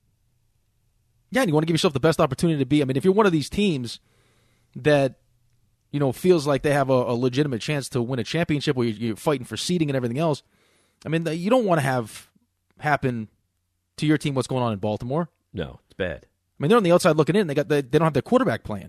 Yeah, and you want to give yourself the best opportunity to be. I mean, if you're one of these teams that, feels like they have a legitimate chance to win a championship where you're fighting for seeding and everything else, I mean, you don't want to have happen to your team what's going on in Baltimore. No, it's bad. I mean, they're on the outside looking in. They don't have their quarterback playing.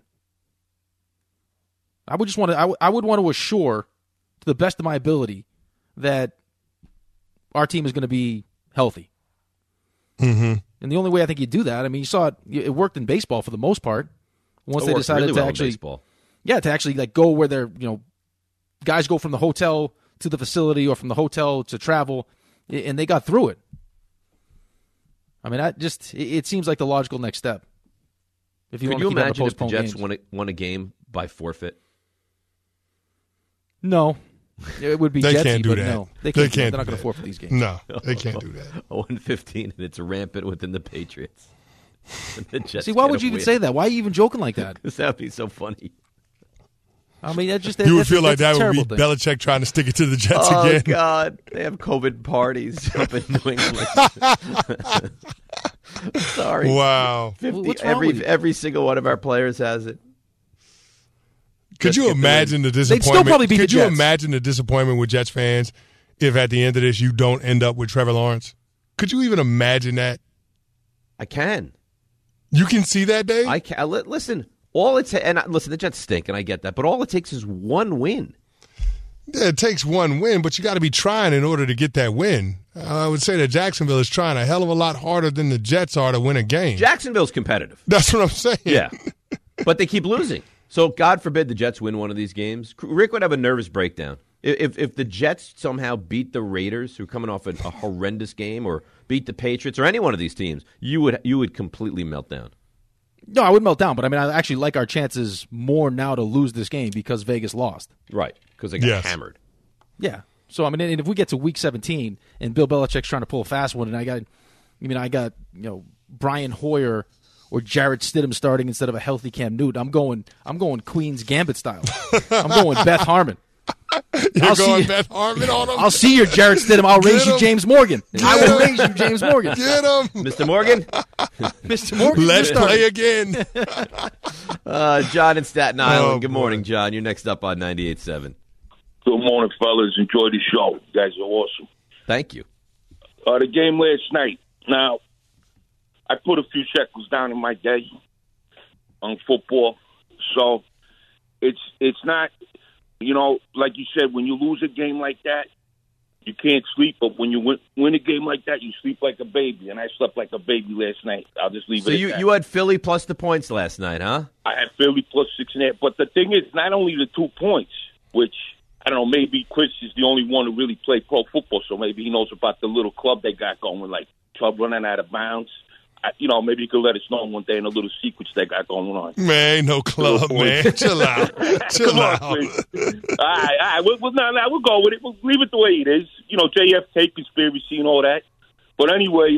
I would want to assure, to the best of my ability, that our team is going to be healthy. Mm-hmm. And the only way I think you do that, I mean, you saw it worked in baseball for the most part. Once they decided really to well actually, in baseball. Yeah, to actually like go where they're, guys go from the hotel to the facility or from the hotel to travel, and they got through it. I mean, it seems like the logical next step. If you Could you imagine if the Jets won a game by forfeit? No. It would be they Jetsy, can't do but that. no. They're not going to forfeit these games. No, they can't do that. 0-15, and it's rampant within the Patriots. And the Jets See, why would you even say that? Why are you even joking like that? Because that would be so funny. I mean, that's just You would feel like that's that a would be terrible thing. Belichick trying to stick it to the Jets Oh, again. God. They have COVID parties up in New England. Sorry. Wow. 50, What's wrong with you? every single one of our players has it. Could you imagine the disappointment? still probably beat the Could you Jets. imagine the disappointment with Jets fans if at the end of this you don't end up with Trevor Lawrence? Could you even imagine that? I can. You can see that, Dave? I can. Listen, listen, the Jets stink, and I get that, but all it takes is one win. Yeah, it takes one win, but you got to be trying in order to get that win. I would say that Jacksonville is trying a hell of a lot harder than the Jets are to win a game. Jacksonville's competitive. That's what I'm saying. Yeah. But they keep losing. So God forbid the Jets win one of these games. Rick would have a nervous breakdown. If the Jets somehow beat the Raiders, who are coming off a horrendous game, or beat the Patriots, or any one of these teams, you would completely melt down. No, I would melt down, but I mean, I actually like our chances more now to lose this game because Vegas lost. Right, because they got hammered. Yeah. So I mean, and if we get to Week 17 and Bill Belichick's trying to pull a fast one, and I got Brian Hoyer or Jarrett Stidham starting instead of a healthy Cam Newton, I'm going Queen's Gambit style. I'm going Beth Harmon. You're going Beth Harmon on him? I'll see you, Jarrett Stidham. I'll raise you, James Morgan. I will raise you, James Morgan. Get him. Mr. Morgan? Mr. Morgan. Let's play again. John in Staten Island. Good boy. morning, John. You're next up on 98.7. Good morning, fellas. Enjoy the show. You guys are awesome. Thank you. The game last night. Now, I put a few shekels down in my day on football. So it's not, like you said, when you lose a game like that, you can't sleep. But when you win a game like that, you sleep like a baby. And I slept like a baby last night. I'll just leave So it at that. you had Philly plus the points last night, huh? I had Philly plus 6.5. But the thing is, not only the 2 points, which, I don't know, maybe Chris is the only one who really played pro football, so maybe he knows about the little club they got going, like club running out of bounds. Maybe you could let us know one day in the little secrets they got going on. Man, ain't no club, man. Chill out. Chill out. All right. We'll go with it. We'll leave it the way it is. JFK conspiracy and all that. But anyway,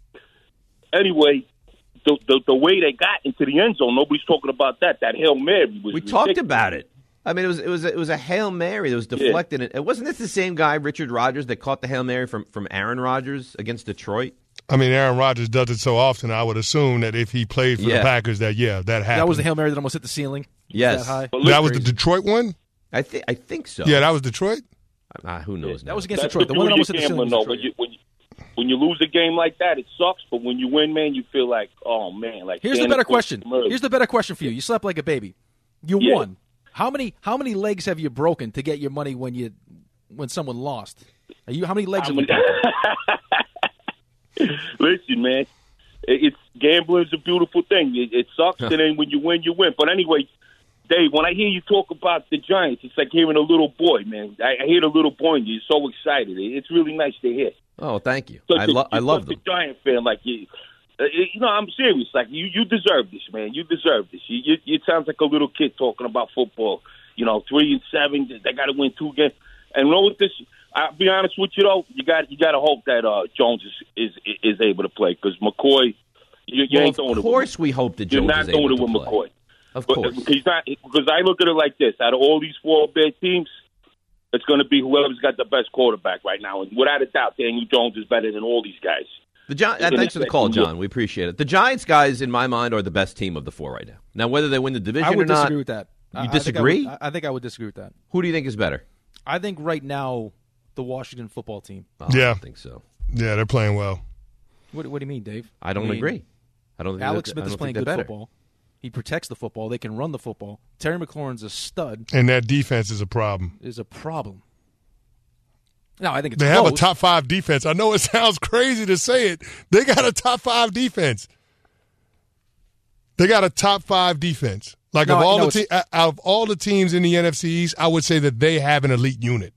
the way they got into the end zone, nobody's talking about that. That Hail Mary was We ridiculous. talked about it. I mean, it was a Hail Mary that was deflected. It wasn't this the same guy, Richard Rodgers, that caught the Hail Mary from Aaron Rodgers against Detroit? I mean, Aaron Rodgers does it so often, I would assume that if he played for the Packers, that happened. That was the Hail Mary that almost hit the ceiling. Yes. That high. That was the Detroit one? I think so. Yeah, that was Detroit? Who knows? That was against That's Detroit. The one that almost hit the ceiling was Detroit. When you lose a game like that, it sucks. But when you win, man, you feel like, oh, man. Like Here's the better question. Here's the better question for you. You slept like a baby. You won. How many legs have you broken to get your money when someone lost? How many legs have you broken? Listen, man, it's gambling's a beautiful thing. It sucks, and then when you win, you win. But anyway, Dave, when I hear you talk about the Giants, it's like hearing a little boy, man. I hear the little boy, and you're so excited. It's really nice to hear. Oh, thank you. I love them. Such a Giant fan, like you. I'm serious. Like you deserve this, man. You deserve this. You sounds like a little kid talking about football. 3-7. They got to win 2 games. And with this, I'll be honest with you though. You got to hope that Jones is able to play because McCoy. You ain't throwing it. Of course, we hope that Jones is able to play. You're not throwing it with McCoy. Of course, because I look at it like this: out of all these 4 bad teams, it's going to be whoever's got the best quarterback right now, and without a doubt, Daniel Jones is better than all these guys. Thanks for the call, John. We appreciate it. The Giants guys, in my mind, are the best team of the 4 right now. Now, whether they win the division or not, I would disagree with that. You disagree? I think I would disagree with that. Who do you think is better? I think right now the Washington football team. Oh, Yeah. I don't think so. Yeah, they're playing well. What do you mean, Dave? I don't agree. I don't think Alex Smith is playing good better. football. He protects the football. They can run the football. Terry McLaurin's a stud. And that defense is a problem. No, I think it's They close. have a top 5 defense. I know it sounds crazy to say it. They got a top 5 defense. Like out of all the teams in the NFC East, I would say that they have an elite unit.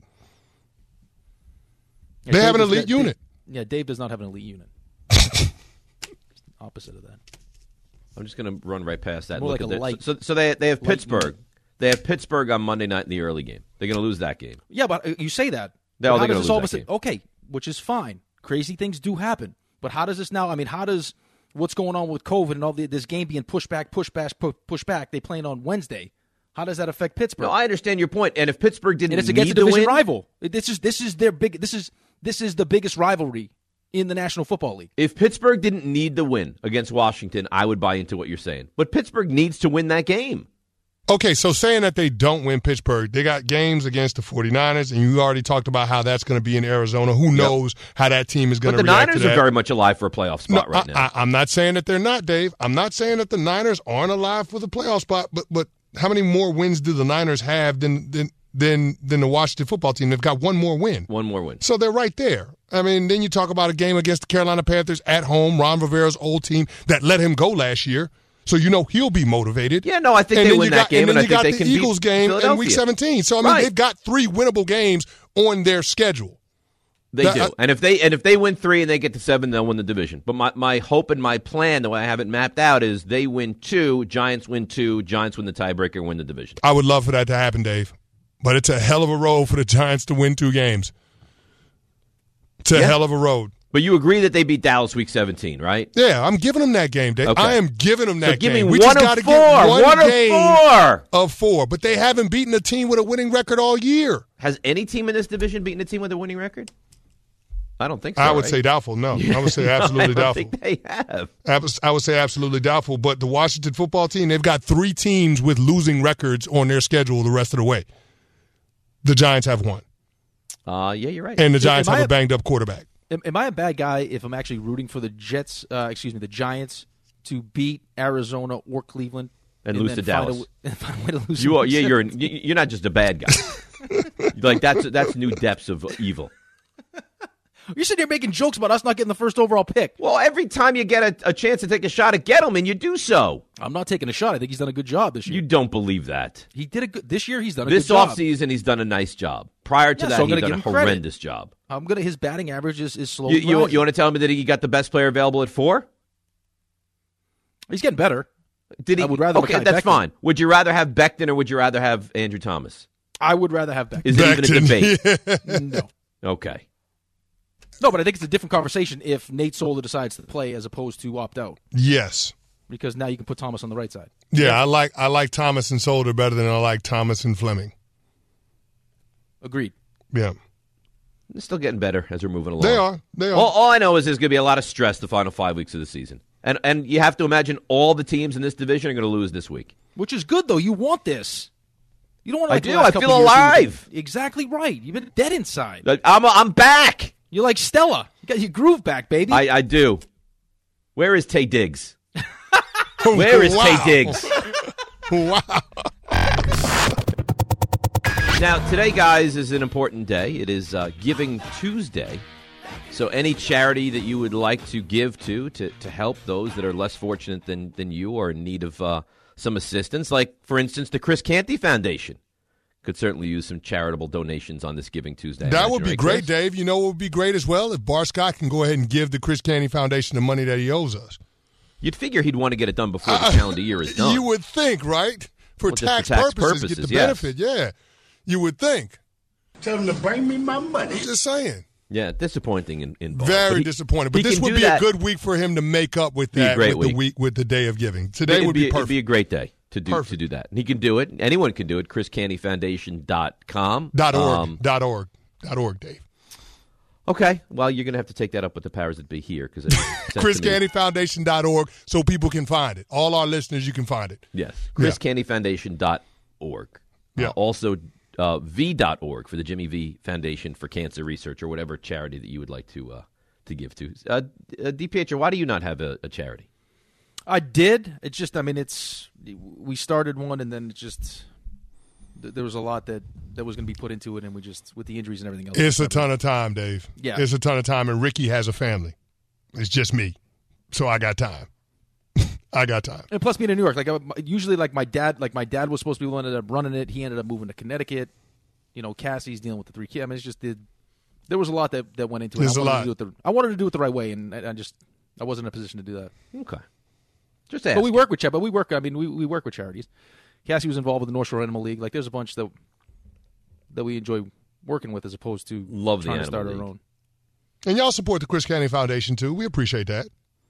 Yeah, they have an elite unit. Dave does not have an elite unit. Opposite of that. I'm just going to run right past that. More and look like at a light. So they have Pittsburgh. unit. They have Pittsburgh on Monday night in the early game. They're going to lose that game. Yeah, but you say that. They're But going to how does lose this that game. Okay, which is fine. Crazy things do happen. But how does this now? I mean, how does what's going on with COVID and all this game being pushed back? They playing on Wednesday. How does that affect Pittsburgh? No, I understand your point. And if Pittsburgh didn't and it's against need a division to win, rival. This is their big. This is the biggest rivalry in the National Football League. if Pittsburgh didn't need the win against Washington, I would buy into what you're saying. But Pittsburgh needs to win that game. Okay, so saying that they don't win Pittsburgh, they got games against the 49ers, and you already talked about how that's going to be in Arizona. Who knows how that team is going to But the react Niners to that. are very much alive for a playoff spot right now. I'm not saying that they're not, Dave. I'm not saying that the Niners aren't alive for the playoff spot, but how many more wins do the Niners have than the Washington football team? They've got one more win. One more win. So they're right there. I mean, then you talk about a game against the Carolina Panthers at home, Ron Rivera's old team that let him go last year. So you know he'll be motivated. Yeah, no, I think they win that game, and I think they can beat And then you got the Eagles game in Week 17. So, I mean, they've got 3 winnable games on their schedule. They do. And if they win 3 and they get to 7, they'll win the division. But my hope and my plan, the way I have it mapped out, is they win 2, Giants win 2, Giants win the tiebreaker and win the division. I would love for that to happen, Dave. But it's a hell of a road for the Giants to win 2 games. It's a hell of a road. But you agree that they beat Dallas Week 17, right? Yeah, I'm giving them that game, Dave. Okay. I am giving them that so give game. me We one just got of to 4. get one game of 4. But they haven't beaten a team with a winning record all year. Has any team in this division beaten a team with a winning record? I don't think so. I would right? say doubtful. No, I would say absolutely I don't doubtful. think they have. I would say absolutely doubtful. But the Washington football team, they've got 3 teams with losing records on their schedule the rest of the way. The Giants have 1. Yeah, you're right. And the Giants have a banged-up quarterback. Am I a bad guy if I'm actually rooting for the the Giants to beat Arizona or Cleveland and lose to Dallas? Find a way to lose You are, yeah, you're not just a bad guy. Like that's new depths of evil. You're sitting here making jokes about us not getting the first overall pick. Well, every time you get a chance to take a shot at Gettleman, you do so. I'm not taking a shot. I think he's done a good job this year. You don't believe that. He did a good this year. He's done a good job. This offseason, he's done a nice job. Prior to that, so he's done a horrendous job. His batting average is slowly You want to tell me that he got the best player available at 4? He's getting better. Did he? I would rather. Okay, Mekhi that's Becton. fine. Would you rather have Becton or would you rather have Andrew Thomas? I would rather have Becton. Is it even a debate? No. Okay. No, but I think it's a different conversation if Nate Solder decides to play as opposed to opt out. Yes. Because now you can put Thomas on the right side. Yeah, I like Thomas and Solder better than I like Thomas and Fleming. Agreed. Yeah. They're still getting better as we're moving along. They are. All I know is there's going to be a lot of stress the final 5 weeks of the season. And you have to imagine all the teams in this division are going to lose this week. Which is good, though. You want this. You don't want to. I do. I feel alive. Exactly right. You've been dead inside. I'm back. You're like Stella. You got your groove back, baby. I do. Where is Tay Diggs? Where is Tay Diggs? Wow. Now, today, guys, is an important day. It is Giving Tuesday. So any charity that you would like to give to help those that are less fortunate than you or in need of some assistance, like, for instance, the Chris Canty Foundation could certainly use some charitable donations on this Giving Tuesday. That would be great, Dave. You know what would be great as well? If Bart Scott can go ahead and give the Chris Canty Foundation the money that he owes us. You'd figure he'd want to get it done before the calendar year is done. You would think, right? For tax purposes, get the benefit. Yeah, you would think. Tell him to bring me my money. I'm just saying. Yeah, disappointing in Bart. Very disappointing. But this would be a good week for him to make up with that with the day of giving. Today would be perfect. It'd be a great day to do that. And he can do it. Anyone can do it. ChrisCantyFoundation.com. .org, Dave. Okay. Well, you're going to have to take that up with the powers that be here. ChrisCantyFoundation.org so people can find it. All our listeners, you can find it. Yes. ChrisCantyFoundation.org. Yeah. Also, V.org for the Jimmy V Foundation for Cancer Research or whatever charity that you would like to give to. DiPietro, why do you not have a charity? I did. It's just, we started one and then it just, there was a lot that was going to be put into it and we just, with the injuries and everything else. It's a ton of time, Dave. Yeah. It's a ton of time, and Ricky has a family. It's just me. So I got time. I got time. And plus being in New York, usually my dad was supposed to be the one that ended up running it. He ended up moving to Connecticut. Cassie's dealing with the 3 kids. It's just there was a lot that went into it. There's a lot. I wanted to do it the right way, and I wasn't in a position to do that. Okay. Just ask. But we work with we work with charities. Cassie was involved with the North Shore Animal League. There's a bunch that we enjoy working with as opposed to trying to start our own. And y'all support the Chris Canty Foundation too. We appreciate that.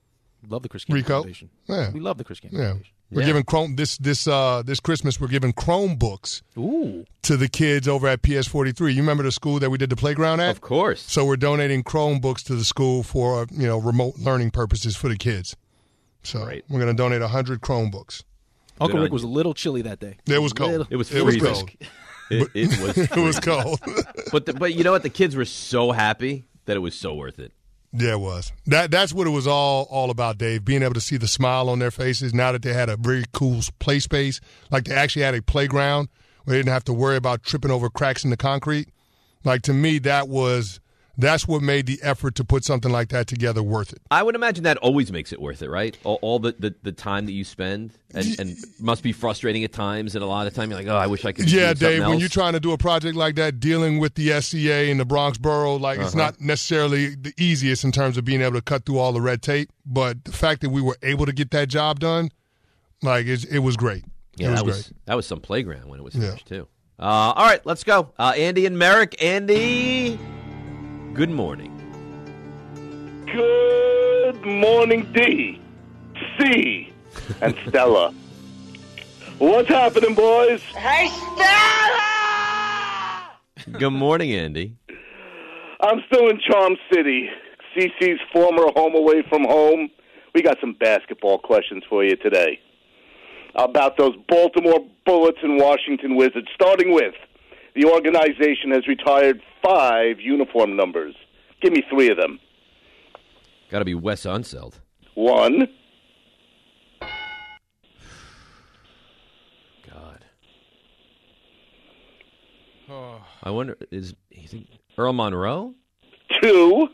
Love the Chris Gaines Rico. Foundation. Yeah. We love the Chris Gaines Yeah. Foundation. We're giving Chrome this Christmas. We're giving Chromebooks Ooh. to the kids over at PS43. You remember the school that we did the playground at? Of course. So we're donating Chromebooks to the school for remote learning purposes for the kids. So Right. we're going to donate 100 Chromebooks. Uncle Good Rick on was you. a little chilly that day. It was cold. It was It was freezing. cold. It was. It was cold. But you know what? The kids were so happy that it was so worth it. Yeah, it was. That's what it was all about, Dave. Being able to see the smile on their faces now that they had a very cool play space. Like they actually had a playground where they didn't have to worry about tripping over cracks in the concrete. Like to me, that's what made the effort to put something like that together worth it. I would imagine that always makes it worth it, right? All the time that you spend, and must be frustrating at times, and a lot of the time you're like, oh, I wish I could. Yeah, do something Dave, when else. you're trying to do a project like that, dealing with the SCA and the Bronx Borough, it's not necessarily the easiest in terms of being able to cut through all the red tape. But the fact that we were able to get that job done, it was great. Yeah, it was that great. That was some playground when it was finished too. All right, let's go. Andy and Merrick. Andy, good morning. Good morning, D, C, and Stella. What's happening, boys? Hey, Stella! Good morning, Andy. I'm still in Charm City, CC's former home away from home. We got some basketball questions for you today about those Baltimore Bullets and Washington Wizards, starting with the organization has retired 5 uniform numbers. Give me 3 of them. Got to be Wes Unseld. 1. God. I wonder, is he think Earl Monroe? 2.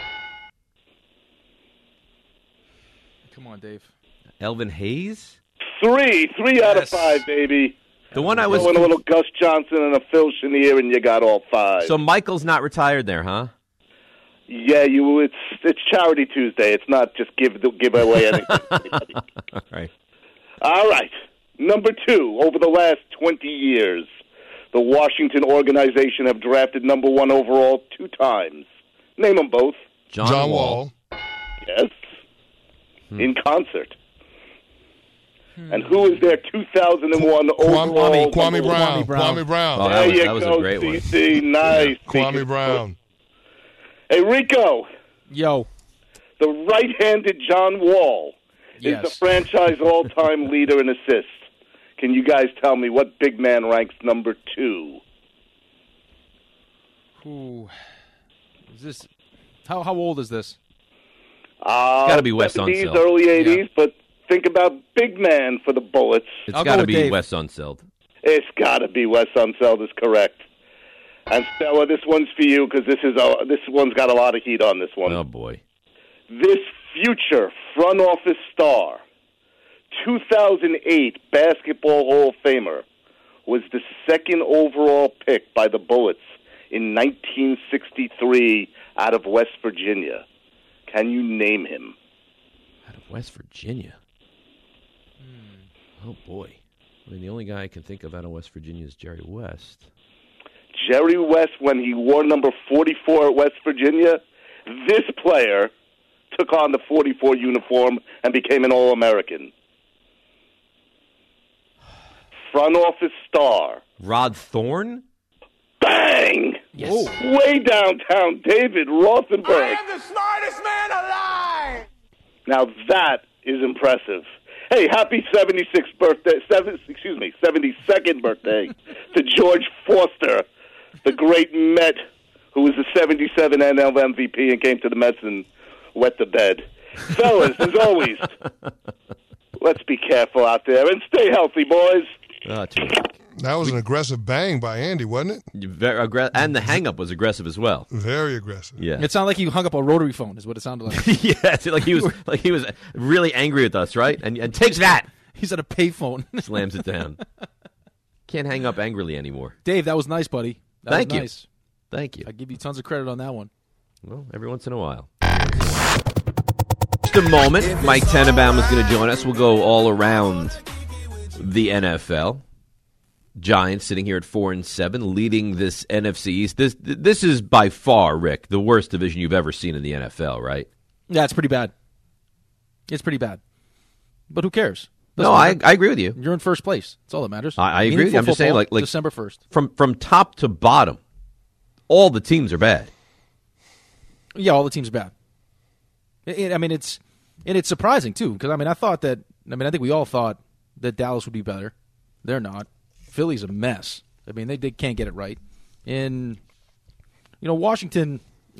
Come on, Dave. Elvin Hayes? 3 out of 5, baby. The one I was. Throw in a little Gus Johnson and a Phil Chenier, and you got all 5. So Michael's not retired there, huh? Yeah, it's Charity Tuesday. It's not just give away anything. All right. All right. Number 2, over the last 20 years, the Washington organization have drafted number 1 overall 2 times. Name them both. John Wall. Yes. In concert. And who is their 2001 overall? Kwame Brown. Brown. Kwame Brown. Oh, There you that was go, a great one. CC. Nice. Kwame Brown. Hey, Rico. Yo. The right-handed John Wall Yes. is the franchise all-time leader in assists. Can you guys tell me what big man ranks number 2? Ooh. Is this how old is this? gotta be Wes 70s, Unseld. early 80s, Yeah. but think about big man for the Bullets. It's I'll got go to with be Dave. Wes Unseld. It's got to be Wes Unseld is correct. And Stella, this one's for you because this one's got a lot of heat on this one. Oh, boy. This future front office star, 2008 Basketball Hall of Famer, was the 2nd overall pick by the Bullets in 1963 out of West Virginia. Can you name him? Out of West Virginia. Oh, boy. I mean, the only guy I can think of out of West Virginia is Jerry West. Jerry West, when he wore number 44 at West Virginia, this player took on the 44 uniform and became an All-American. Front office star. Rod Thorne? Bang! Yes. Way downtown, David Rothenberg. I am the smartest man alive! Now that is impressive. Hey, happy 72nd birthday to George Foster, the great Met, who was the 77 NL MVP and came to the Mets and wet the bed. Fellas, as always, let's be careful out there and stay healthy, boys. Terrific. That was an aggressive bang by Andy, wasn't it? And the hang-up was aggressive as well. Very aggressive. Yeah. It sounded like he hung up a rotary phone, is what it sounded like. Yeah, like he was really angry with us, right? And takes that. He's at a payphone. Slams it down. Can't hang up angrily anymore. Dave, that was nice, buddy. That Thank was you. nice. Thank you. I give you tons of credit on that one. Well, every once in a while. Just a moment. Mike Tenenbaum is going to join us. We'll go all around the NFL. Giants sitting here at 4-7, leading this NFC East. This is by far, Rick, the worst division you've ever seen in the NFL, right? Yeah, it's pretty bad. It's pretty bad. But who cares? No, I agree with you. You're in first place. That's all that matters. I agree with you. I'm just saying, like December 1st. From top to bottom, all the teams are bad. Yeah, all the teams are bad. It's surprising, too, because, I think we all thought that Dallas would be better. They're not. Philly's a mess. They can't get it right. And, Washington,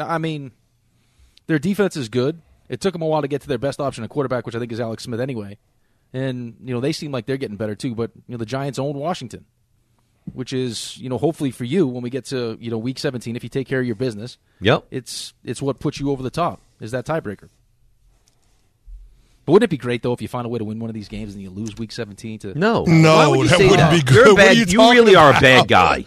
their defense is good. It took them a while to get to their best option at quarterback, which I think is Alex Smith anyway. And, they seem like they're getting better, too. But, the Giants own Washington, which is, hopefully for you when we get to, Week 17, if you take care of your business. Yep. It's what puts you over the top, is that tiebreaker. But wouldn't it be great, though, if you find a way to win one of these games and you lose Week 17 to... No, Why would you that say wouldn't that? be good. You're What are bad. You really are a bad guy.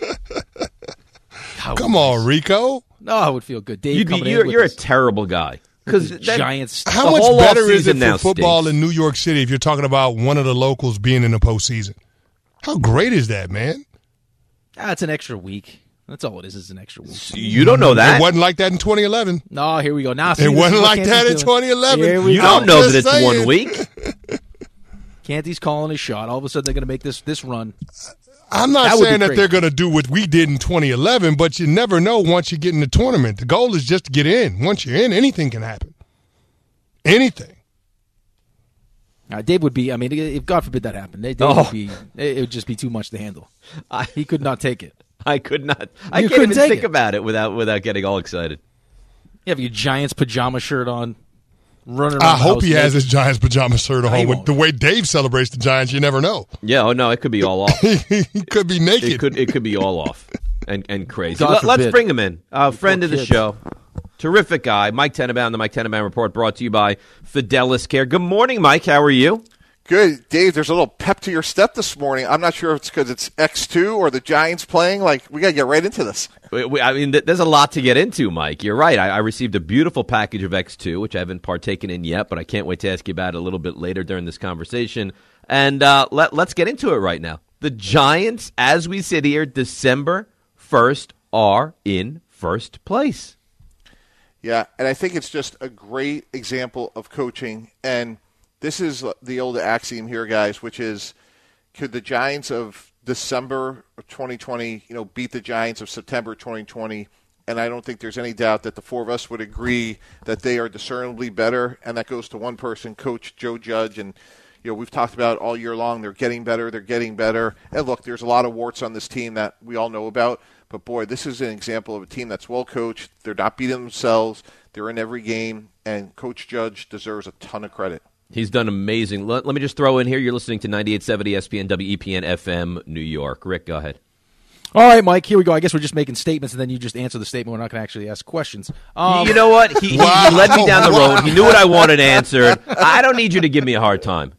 Come on, Rico. No, I would feel good. Dave, you're a terrible guy. Because Giants. How much better is it for football in New York City if you're talking about one of the locals being in the postseason? How great is that, man? It's an extra week. That's all it is. It's an extra week. You don't know that. It wasn't like that in 2011. No, here we go. Now it wasn't like that in 2011. You don't know that it's 1 week. Canty's calling his shot. All of a sudden, they're going to make this run. I'm not saying that they're going to do what we did in 2011, but you never know once you get in the tournament. The goal is just to get in. Once you're in, anything can happen. Anything. Dave would be, if God forbid that happened, Dave would be, it would just be too much to handle. He could not take it. I could not. I can't even think about it without getting all excited. You have your Giants pajama shirt on, running around I hope he naked. has his Giants pajama shirt on. With the way Dave celebrates the Giants, you never know. Yeah, it could be all off. He could be naked. It could be all off and crazy. God Let's forbid. bring him in. Friend of the show. Terrific guy. Mike Tenenbaum, the Mike Tenenbaum Report, brought to you by Fidelis Care. Good morning, Mike. How are you? Good. Dave, there's a little pep to your step this morning. I'm not sure if it's because it's X2 or the Giants playing. We got to get right into this. There's a lot to get into, Mike. You're right. I received a beautiful package of X2, which I haven't partaken in yet, but I can't wait to ask you about it a little bit later during this conversation. And let's get into it right now. The Giants, as we sit here, December 1st, are in first place. Yeah, and I think it's just a great example of coaching. And this is the old axiom here, guys, which is, could the Giants of December of 2020, beat the Giants of September 2020? And I don't think there's any doubt that the four of us would agree that they are discernibly better. And that goes to one person, Coach Joe Judge. And, we've talked about all year long, they're getting better, they're getting better. And look, there's a lot of warts on this team that we all know about. But, boy, this is an example of a team that's well coached. They're not beating themselves. They're in every game. And Coach Judge deserves a ton of credit. He's done amazing. Let me just throw in here, you're listening to 98.7 ESPN, WEPN FM, New York. Rick, go ahead. All right, Mike, here we go. I guess we're just making statements, and then you just answer the statement. We're not going to actually ask questions. You know what? He led me down the road. He knew what I wanted answered. I don't need you to give me a hard time.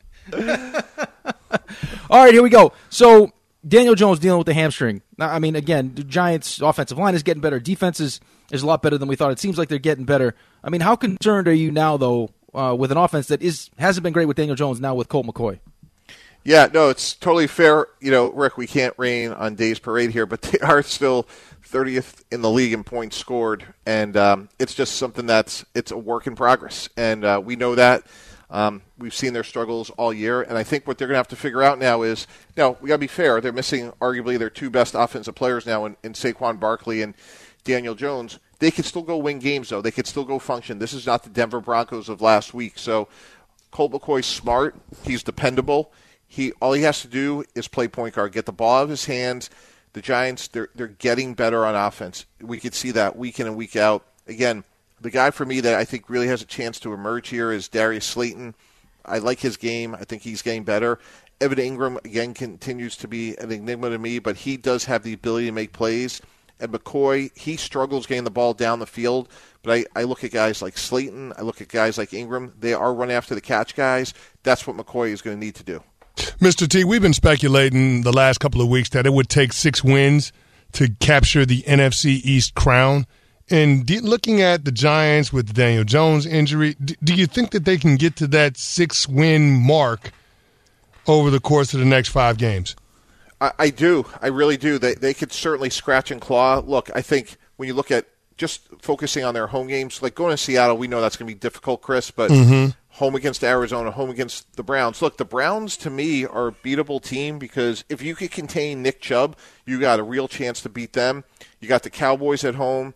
All right, here we go. So Daniel Jones dealing with the hamstring. Now, again, the Giants' offensive line is getting better. Defense is a lot better than we thought. It seems like they're getting better. How concerned are you now, though, with an offense that hasn't been great with Daniel Jones, now with Colt McCoy? Yeah, no, it's totally fair. Rick, we can't rain on Dave's parade here, but they are still 30th in the league in points scored, and it's just something it's a work in progress, and we know that. We've seen their struggles all year, and I think what they're going to have to figure out now is, we got to be fair. They're missing arguably their two best offensive players now in Saquon Barkley and Daniel Jones. They could still go win games, though. They could still go function. This is not the Denver Broncos of last week. So Colt McCoy's smart. He's dependable. All he has to do is play point guard, get the ball out of his hands. The Giants, they're getting better on offense. We could see that week in and week out. Again, the guy for me that I think really has a chance to emerge here is Darius Slayton. I like his game. I think he's getting better. Evan Ingram, again, continues to be an enigma to me, but he does have the ability to make plays. And McCoy, he struggles getting the ball down the field, but I look at guys like Slayton, I look at guys like Ingram. They are run after the catch guys. That's what McCoy is going to need to do. Mr. T, we've been speculating the last couple of weeks that it would take 6 wins to capture the NFC East crown. And looking at the Giants with the Daniel Jones injury, do you think that they can get to that 6-win mark over the course of the next 5 games? I do. I really do. They could certainly scratch and claw. Look, I think when you look at just focusing on their home games, like going to Seattle, we know that's going to be difficult, Chris, but home against Arizona, home against the Browns. Look, the Browns, to me, are a beatable team because if you could contain Nick Chubb, you got a real chance to beat them. You got the Cowboys at home,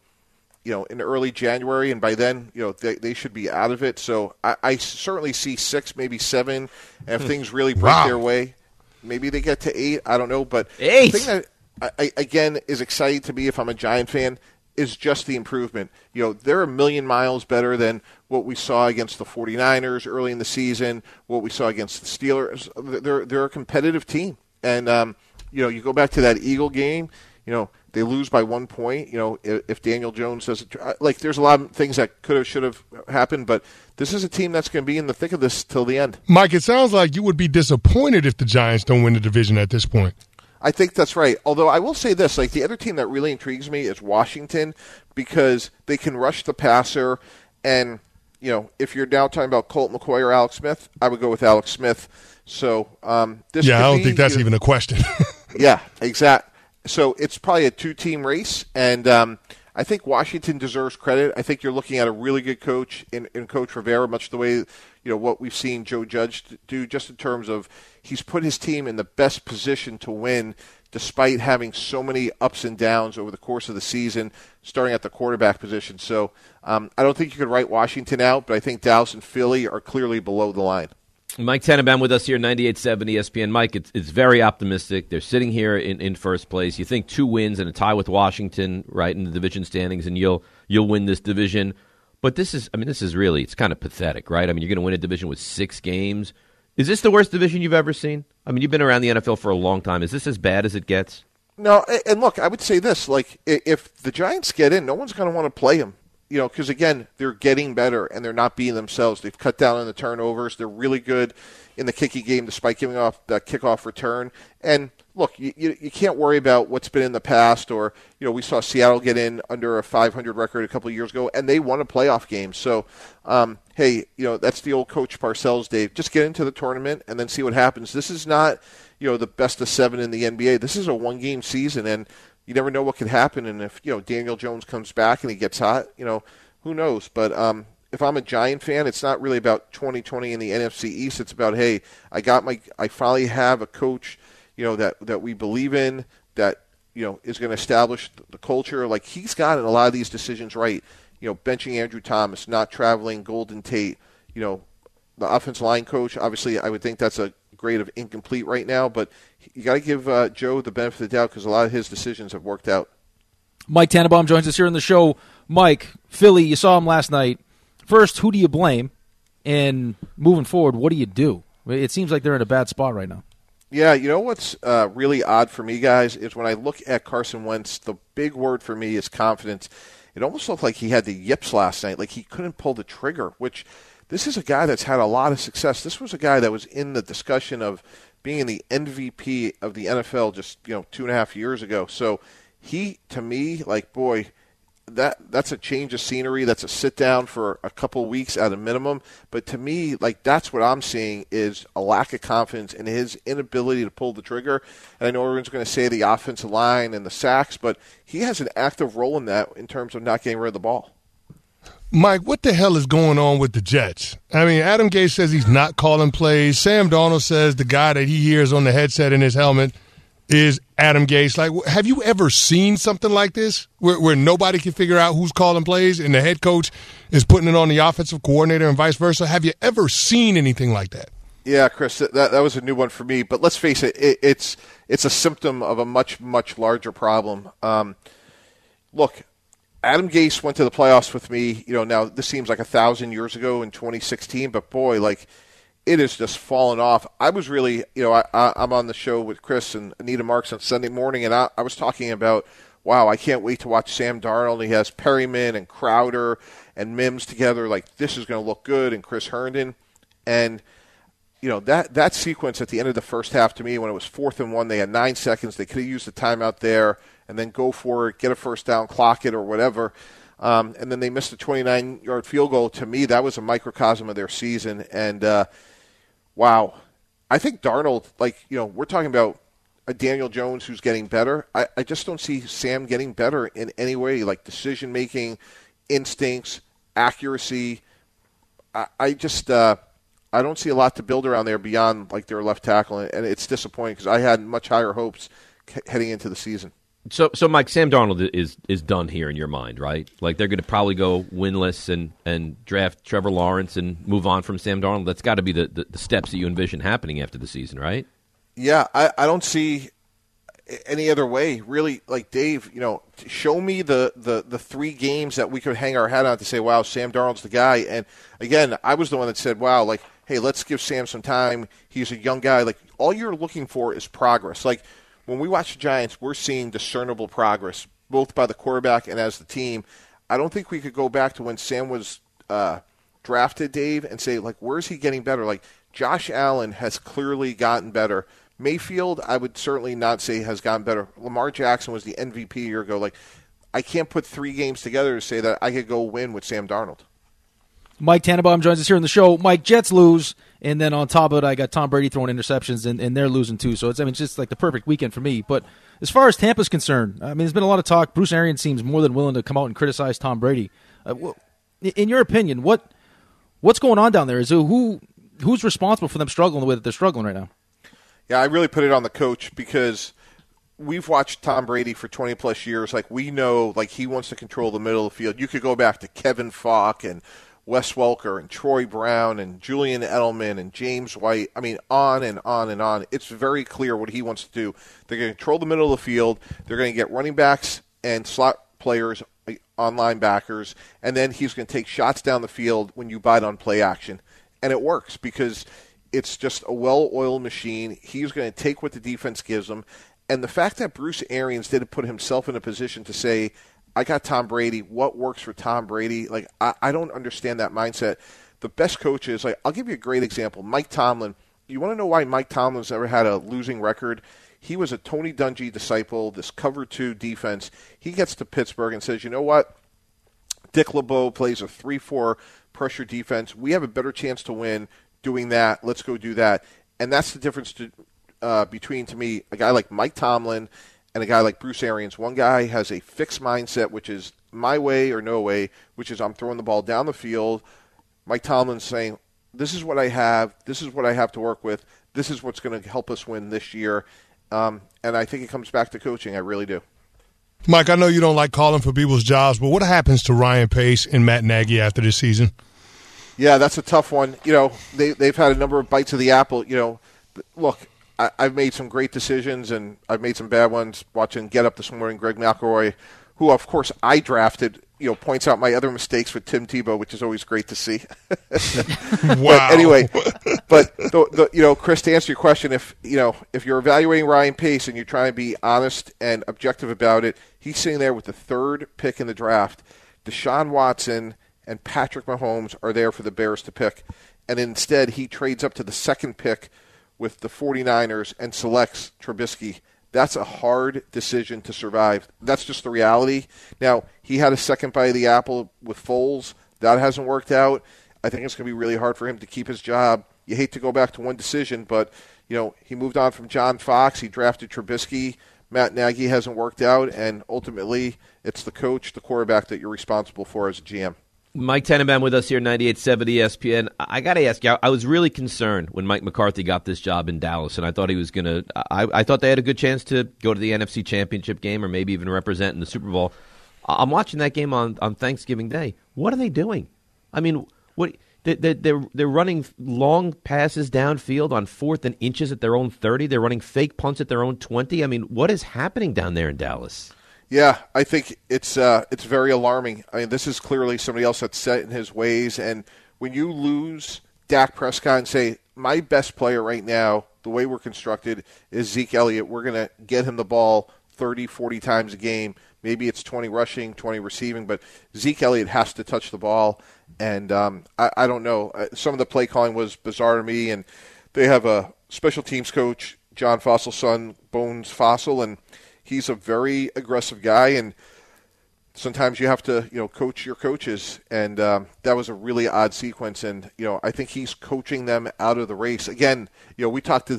in early January, and by then, they should be out of it. So I certainly see 6, maybe 7, and if things really break their way, maybe they get to 8. I don't know, but 8. The thing that, again, is exciting to me if I'm a Giant fan is just the improvement. They're a million miles better than what we saw against the 49ers early in the season, what we saw against the Steelers. They're a competitive team. And, you go back to that Eagle game, they lose by 1 point. If Daniel Jones doesn't there's a lot of things that could have, should have happened, but this is a team that's going to be in the thick of this till the end. Mike, it sounds like you would be disappointed if the Giants don't win the division at this point. I think that's right. Although I will say this, the other team that really intrigues me is Washington because they can rush the passer. And, if you're now talking about Colt McCoy or Alex Smith, I would go with Alex Smith. So this I don't think that's even a question. Yeah, exactly. So it's probably a 2-team race. And I think Washington deserves credit. I think you're looking at a really good coach in Coach Rivera, much the way, what we've seen Joe Judge do just in terms of he's put his team in the best position to win despite having so many ups and downs over the course of the season, starting at the quarterback position. So I don't think you could write Washington out, but I think Dallas and Philly are clearly below the line. Mike Tannenbaum with us here, 98.7 ESPN. Mike, it's very optimistic. They're sitting here in first place. You think 2 wins and a tie with Washington, right, in the division standings, and you'll win this division. But this is really, it's kind of pathetic, right? You're going to win a division with 6 games. Is this the worst division you've ever seen? You've been around the NFL for a long time. Is this as bad as it gets? No, and look, I would say this, if the Giants get in, no one's going to want to play them. Because, again, they're getting better and they're not being themselves. They've cut down on the turnovers. They're really good in the kicking game despite giving off that kickoff return. And, look, you can't worry about what's been in the past or, we saw Seattle get in under a 500 record a couple of years ago, and they won a playoff game. So, hey, that's the old Coach Parcells, Dave. Just get into the tournament and then see what happens. This is not, the best of 7 in the NBA. This is a 1-game season, and you never know what could happen, and if Daniel Jones comes back and he gets hot, who knows? But if I'm a Giant fan, it's not really about 2020 in the NFC East. It's about, hey, I finally have a coach, that we believe in, that is going to establish the culture. He's gotten a lot of these decisions right. Benching Andrew Thomas, not traveling Golden Tate. The offensive line coach, obviously, I would think that's a grade of incomplete right now, but you got to give Joe the benefit of the doubt because a lot of his decisions have worked out. Mike Tannenbaum joins us here on the show. Mike, Philly, you saw him last night. First, who do you blame? And moving forward, what do you do? It seems like they're in a bad spot right now. Yeah, what's really odd for me, guys, is when I look at Carson Wentz, the big word for me is confidence. It almost looked like he had the yips last night, like he couldn't pull the trigger, which this is a guy that's had a lot of success. This was a guy that was in the discussion of being the MVP of the NFL just 2.5 years ago. So he, to me, boy, that's a change of scenery. That's a sit down for a couple weeks at a minimum. But to me, that's what I'm seeing is a lack of confidence in his inability to pull the trigger. And I know everyone's going to say the offensive line and the sacks, but he has an active role in that in terms of not getting rid of the ball. Mike, what the hell is going on with the Jets? Adam Gase says he's not calling plays. Sam Darnold says the guy that he hears on the headset in his helmet is Adam Gase. Have you ever seen something like this where nobody can figure out who's calling plays and the head coach is putting it on the offensive coordinator and vice versa? Have you ever seen anything like that? Yeah, Chris, that was a new one for me. But let's face it, it's a symptom of a much, much larger problem. Look, Adam Gase went to the playoffs with me. Now this seems like 1,000 years ago in 2016, but boy, it has just fallen off. I was really, I'm on the show with Chris and Anita Marks on Sunday morning, and I was talking about, wow, I can't wait to watch Sam Darnold. He has Perryman and Crowder and Mims together. This is going to look good, and Chris Herndon. And, that sequence at the end of the first half to me, when it was 4th and 1, they had 9 seconds. They could have used the timeout there and then go for it, get a first down, clock it or whatever. And then they missed a 29-yard field goal. To me, that was a microcosm of their season. And, wow, I think Darnold, we're talking about a Daniel Jones who's getting better. I just don't see Sam getting better in any way, like decision-making, instincts, accuracy. I don't see a lot to build around there beyond like their left tackle, and it's disappointing because I had much higher hopes heading into the season. So Mike, Sam Darnold is done here in your mind, right? Like they're going to probably go winless and draft Trevor Lawrence and move on from Sam Darnold. That's got to be the steps that you envision happening after the season, right? Yeah, I don't see any other way, really. Like Dave, show me the 3 games that we could hang our hat on to say, wow, Sam Darnold's the guy. And again, I was the one that said, wow, like, hey, let's give Sam some time. He's a young guy. Like, all you're looking for is progress. Like, when we watch the Giants, we're seeing discernible progress, both by the quarterback and as the team. I don't think we could go back to when Sam was drafted, Dave, and say, like, where is he getting better? Like, Josh Allen has clearly gotten better. Mayfield, I would certainly not say has gotten better. Lamar Jackson was the MVP a year ago. Like, I can't put 3 games together to say that I could go win with Sam Darnold. Mike Tannenbaum joins us here on the show. Mike, Jets lose, and then on top of it, I got Tom Brady throwing interceptions, and they're losing too. So it's just like the perfect weekend for me. But as far as Tampa's concerned, I mean, there's been a lot of talk. Bruce Arians seems more than willing to come out and criticize Tom Brady. In your opinion, what's going on down there? Who's responsible for them struggling the way that they're struggling right now? Yeah, I really put it on the coach because we've watched Tom Brady for 20-plus years. Like, we know, like, he wants to control the middle of the field. You could go back to Kevin Falk and Wes Welker and Troy Brown and Julian Edelman and James White. I mean, on and on and on. It's very clear what he wants to do. They're going to control the middle of the field. They're going to get running backs and slot players on linebackers, and then he's going to take shots down the field when you bite on play action. And it works because it's just a well-oiled machine. He's going to take what the defense gives him. And the fact that Bruce Arians didn't put himself in a position to say, I got Tom Brady. What works for Tom Brady? Like, I don't understand that mindset. The best coaches, like, I'll give you a great example. Mike Tomlin. You want to know why Mike Tomlin's ever had a losing record? He was a Tony Dungy disciple, this cover 2 defense. He gets to Pittsburgh and says, you know what? Dick LeBeau plays a 3-4 pressure defense. We have a better chance to win doing that. Let's go do that. And that's the difference between, to me, a guy like Mike Tomlin and a guy like Bruce Arians. One guy has a fixed mindset, which is my way or no way, which is I'm throwing the ball down the field. Mike Tomlin's saying, this is what I have. This is what I have to work with. This is what's going to help us win this year. And I think it comes back to coaching. I really do. Mike, I know you don't like calling for people's jobs, but what happens to Ryan Pace and Matt Nagy after this season? Yeah, that's a tough one. They've had a number of bites of the apple. Look, I've made some great decisions, and I've made some bad ones. Watching Get Up this morning, Greg McElroy, who, of course, I drafted, points out my other mistakes with Tim Tebow, which is always great to see. Wow. But anyway, Chris, to answer your question, if you're evaluating Ryan Pace and you're trying to be honest and objective about it, he's sitting there with the 3rd pick in the draft. Deshaun Watson and Patrick Mahomes are there for the Bears to pick, and instead he trades up to the 2nd pick with the 49ers and selects Trubisky. That's a hard decision to survive. That's just the reality. Now, he had a second bite of the apple with Foles. That hasn't worked out. I think it's going to be really hard for him to keep his job. You hate to go back to one decision, but he moved on from John Fox. He drafted Trubisky. Matt Nagy hasn't worked out, and ultimately it's the coach, the quarterback that you're responsible for as a GM. Mike Tannenbaum with us here, 98.7 ESPN. I got to ask you, I was really concerned when Mike McCarthy got this job in Dallas, and I thought he was going to I thought they had a good chance to go to the NFC Championship game or maybe even represent in the Super Bowl. I'm watching that game on Thanksgiving Day. What are they doing? I mean, they're running long passes downfield on 4th and inches at their own 30. They're running fake punts at their own 20. I mean, what is happening down there in Dallas? Yeah, I think it's very alarming. I mean, this is clearly somebody else that's set in his ways. And when you lose Dak Prescott and say, my best player right now, the way we're constructed, is Zeke Elliott. We're going to get him the ball 30, 40 times a game. Maybe it's 20 rushing, 20 receiving, but Zeke Elliott has to touch the ball. And I don't know. Some of the play calling was bizarre to me. And they have a special teams coach, John Fossil's son, Bones Fossil, and he's a very aggressive guy, and sometimes you have to, coach your coaches. And that was a really odd sequence. And, I think he's coaching them out of the race. Again, we talked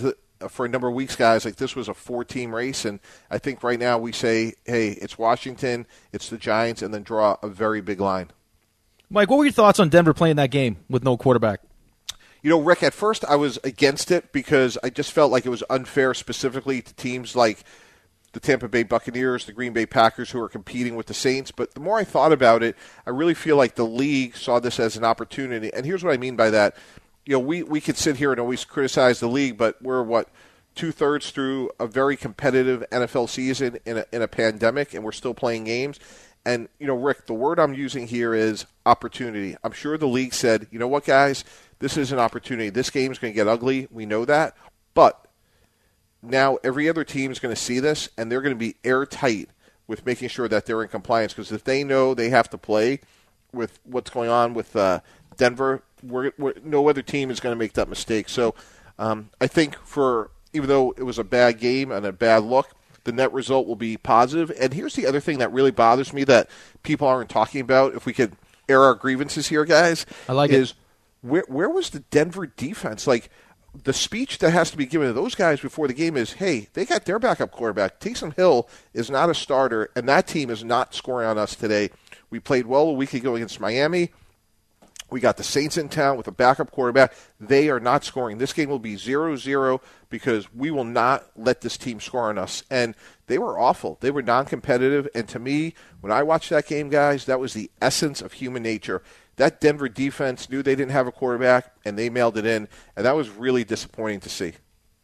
for a number of weeks, guys, like this was a 4-team race, and I think right now we say, hey, it's Washington, it's the Giants, and then draw a very big line. Mike, what were your thoughts on Denver playing that game with no quarterback? Rick, at first I was against it because I just felt like it was unfair specifically to teams like the Tampa Bay Buccaneers, the Green Bay Packers, who are competing with the Saints. But the more I thought about it, I really feel like the league saw this as an opportunity. And here's what I mean by that. We could sit here and always criticize the league, but we're, 2/3 through a very competitive NFL season in a pandemic, and we're still playing games. And, Rick, the word I'm using here is opportunity. I'm sure the league said, you know what, guys, this is an opportunity. This game's going to get ugly. We know that. But now every other team is going to see this, and they're going to be airtight with making sure that they're in compliance. Because if they know they have to play with what's going on with Denver, no other team is going to make that mistake. So I think even though it was a bad game and a bad look, the net result will be positive. And here's the other thing that really bothers me that people aren't talking about. If we could air our grievances here, guys, I like it. Where was the Denver defense? Like, the speech that has to be given to those guys before the game is, hey, they got their backup quarterback. Taysom Hill is not a starter, and that team is not scoring on us today. We played well a week ago against Miami. We got the Saints in town with a backup quarterback. They are not scoring. This game will be 0-0 because we will not let this team score on us. And they were awful. They were non-competitive. And to me, when I watched that game, guys, that was the essence of human nature. That Denver defense knew they didn't have a quarterback, and they mailed it in. And that was really disappointing to see.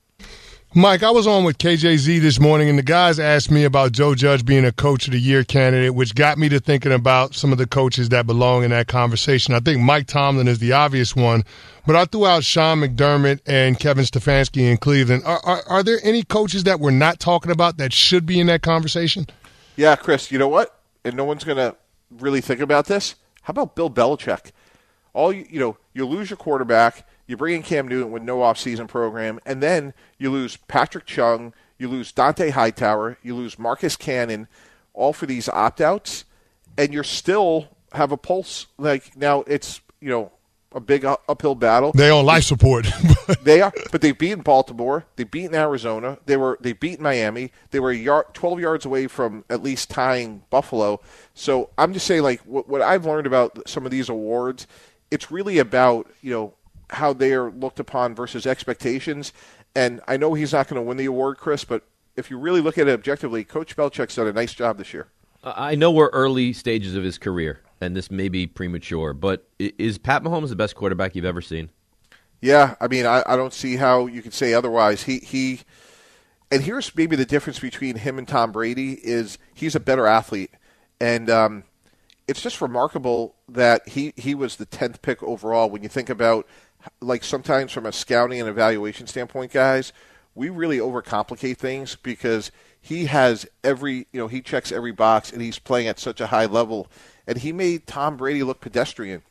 Mike, I was on with KJZ this morning, and the guys asked me about Joe Judge being a Coach of the Year candidate, which got me to thinking about some of the coaches that belong in that conversation. I think Mike Tomlin is the obvious one, but I threw out Sean McDermott and Kevin Stefanski in Cleveland. Are there any coaches that we're not talking about that should be in that conversation? Yeah, Chris, you know what? And no one's going to really think about this. How about Bill Belichick? You lose your quarterback. You bring in Cam Newton with no offseason program, and then you lose Patrick Chung, you lose Dante Hightower, you lose Marcus Cannon, all for these opt-outs, and you still have a pulse. Like, now it's, a big uphill battle. They're on life support. They are, but they've beaten Baltimore. They've beaten Arizona. They beat Miami. They were 12 yards away from at least tying Buffalo. So I'm just saying, like, what I've learned about some of these awards, it's really about, how they are looked upon versus expectations. And I know he's not going to win the award, Chris, but if you really look at it objectively, Coach Belichick's done a nice job this year. I know we're early stages of his career, and this may be premature, but is Pat Mahomes the best quarterback you've ever seen? Yeah, I mean, I don't see how you could say otherwise. He and here's maybe the difference between him and Tom Brady is he's a better athlete. And it's just remarkable that he was the 10th pick overall when you think about, like, sometimes from a scouting and evaluation standpoint, guys, we really overcomplicate things because he has he checks every box and he's playing at such a high level. And he made Tom Brady look pedestrian.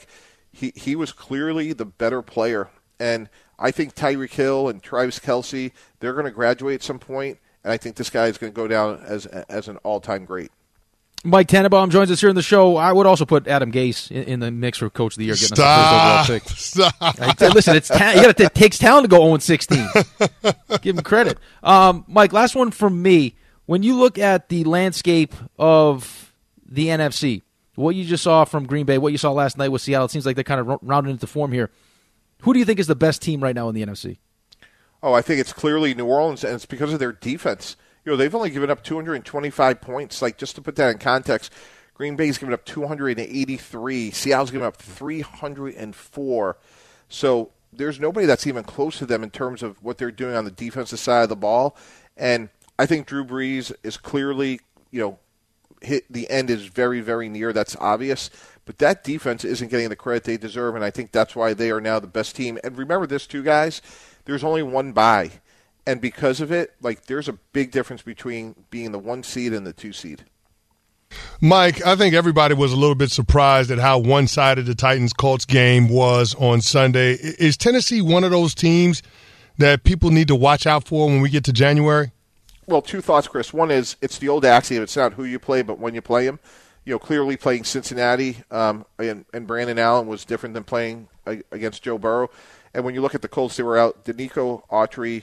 He was clearly the better player. And I think Tyreek Hill and Travis Kelce, they're going to graduate at some point, and I think this guy is going to go down as an all-time great. Mike Tannenbaum joins us here in the show. I would also put Adam Gase in the mix for Coach of the Year. Getting us the first overall pick. Listen, it takes talent to go 0-16. Give him credit. Mike, last one from me. When you look at the landscape of the NFC, what you just saw from Green Bay, what you saw last night with Seattle, it seems like they're kind of rounded into form here. Who do you think is the best team right now in the NFC? Oh, I think it's clearly New Orleans, and it's because of their defense. They've only given up 225 points. Like, just to put that in context, Green Bay's given up 283. Seattle's given up 304. So there's nobody that's even close to them in terms of what they're doing on the defensive side of the ball. And I think Drew Brees is clearly, the end is very, very near. That's obvious. But that defense isn't getting the credit they deserve, and I think that's why they are now the best team. And remember this, too, guys. There's only one bye. And because of it, there's a big difference between being the 1 seed and the 2 seed. Mike, I think everybody was a little bit surprised at how one-sided the Titans-Colts game was on Sunday. Is Tennessee one of those teams that people need to watch out for when we get to January? Well, 2 thoughts, Chris. One is it's the old axiom. It's not who you play, but when you play them. Clearly playing Cincinnati and Brandon Allen was different than playing against Joe Burrow. And when you look at the Colts, they were out Danico Autry,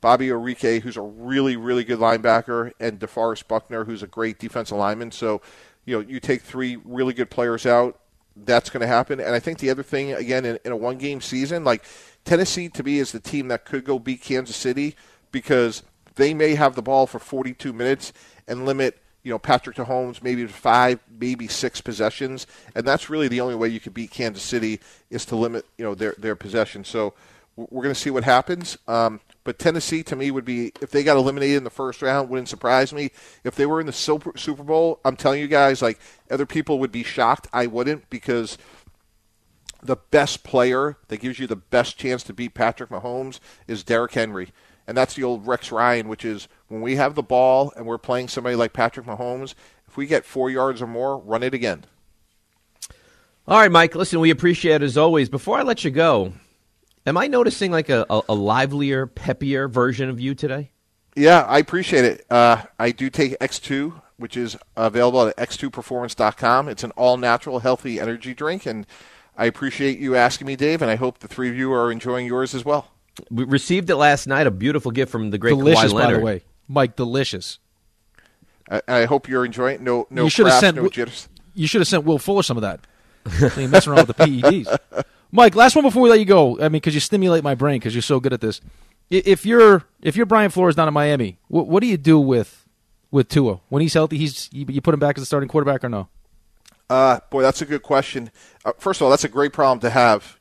Bobby Orique, who's a really, really good linebacker, and DeForest Buckner, who's a great defensive lineman. So, you take 3 really good players out, that's going to happen. And I think the other thing, again, in a one-game season, like Tennessee to me is the team that could go beat Kansas City because they may have the ball for 42 minutes and limit Patrick Mahomes maybe to 5, maybe 6 possessions, and that's really the only way you could beat Kansas City is to limit their possession. So we're going to see what happens. But Tennessee, to me, would be, if they got eliminated in the first round, wouldn't surprise me. If they were in the Super Bowl, I'm telling you guys, like, other people would be shocked. I wouldn't, because the best player that gives you the best chance to beat Patrick Mahomes is Derrick Henry. And that's the old Rex Ryan, which is when we have the ball and we're playing somebody like Patrick Mahomes, if we get 4 yards or more, run it again. All right, Mike, listen, we appreciate it as always. Before I let you go, am I noticing like a livelier, peppier version of you today? Yeah, I appreciate it. I do take X2, which is available at x2performance.com. It's an all-natural, healthy energy drink, and I appreciate you asking me, Dave, and I hope the 3 of you are enjoying yours as well. We received it last night, a beautiful gift from the great delicious, Kawhi Leonard. by the way. Mike, delicious. I hope you're enjoying it. No you craft, no jitters. You should have sent Will Fuller some of that. You're messing around with the PEDs. Mike, last one before we let you go. I mean, because you stimulate my brain because you're so good at this. If you're Brian Flores down in Miami, what do you do with Tua when he's healthy? You put him back as a starting quarterback or no? Boy, that's a good question. First of all, that's a great problem to have.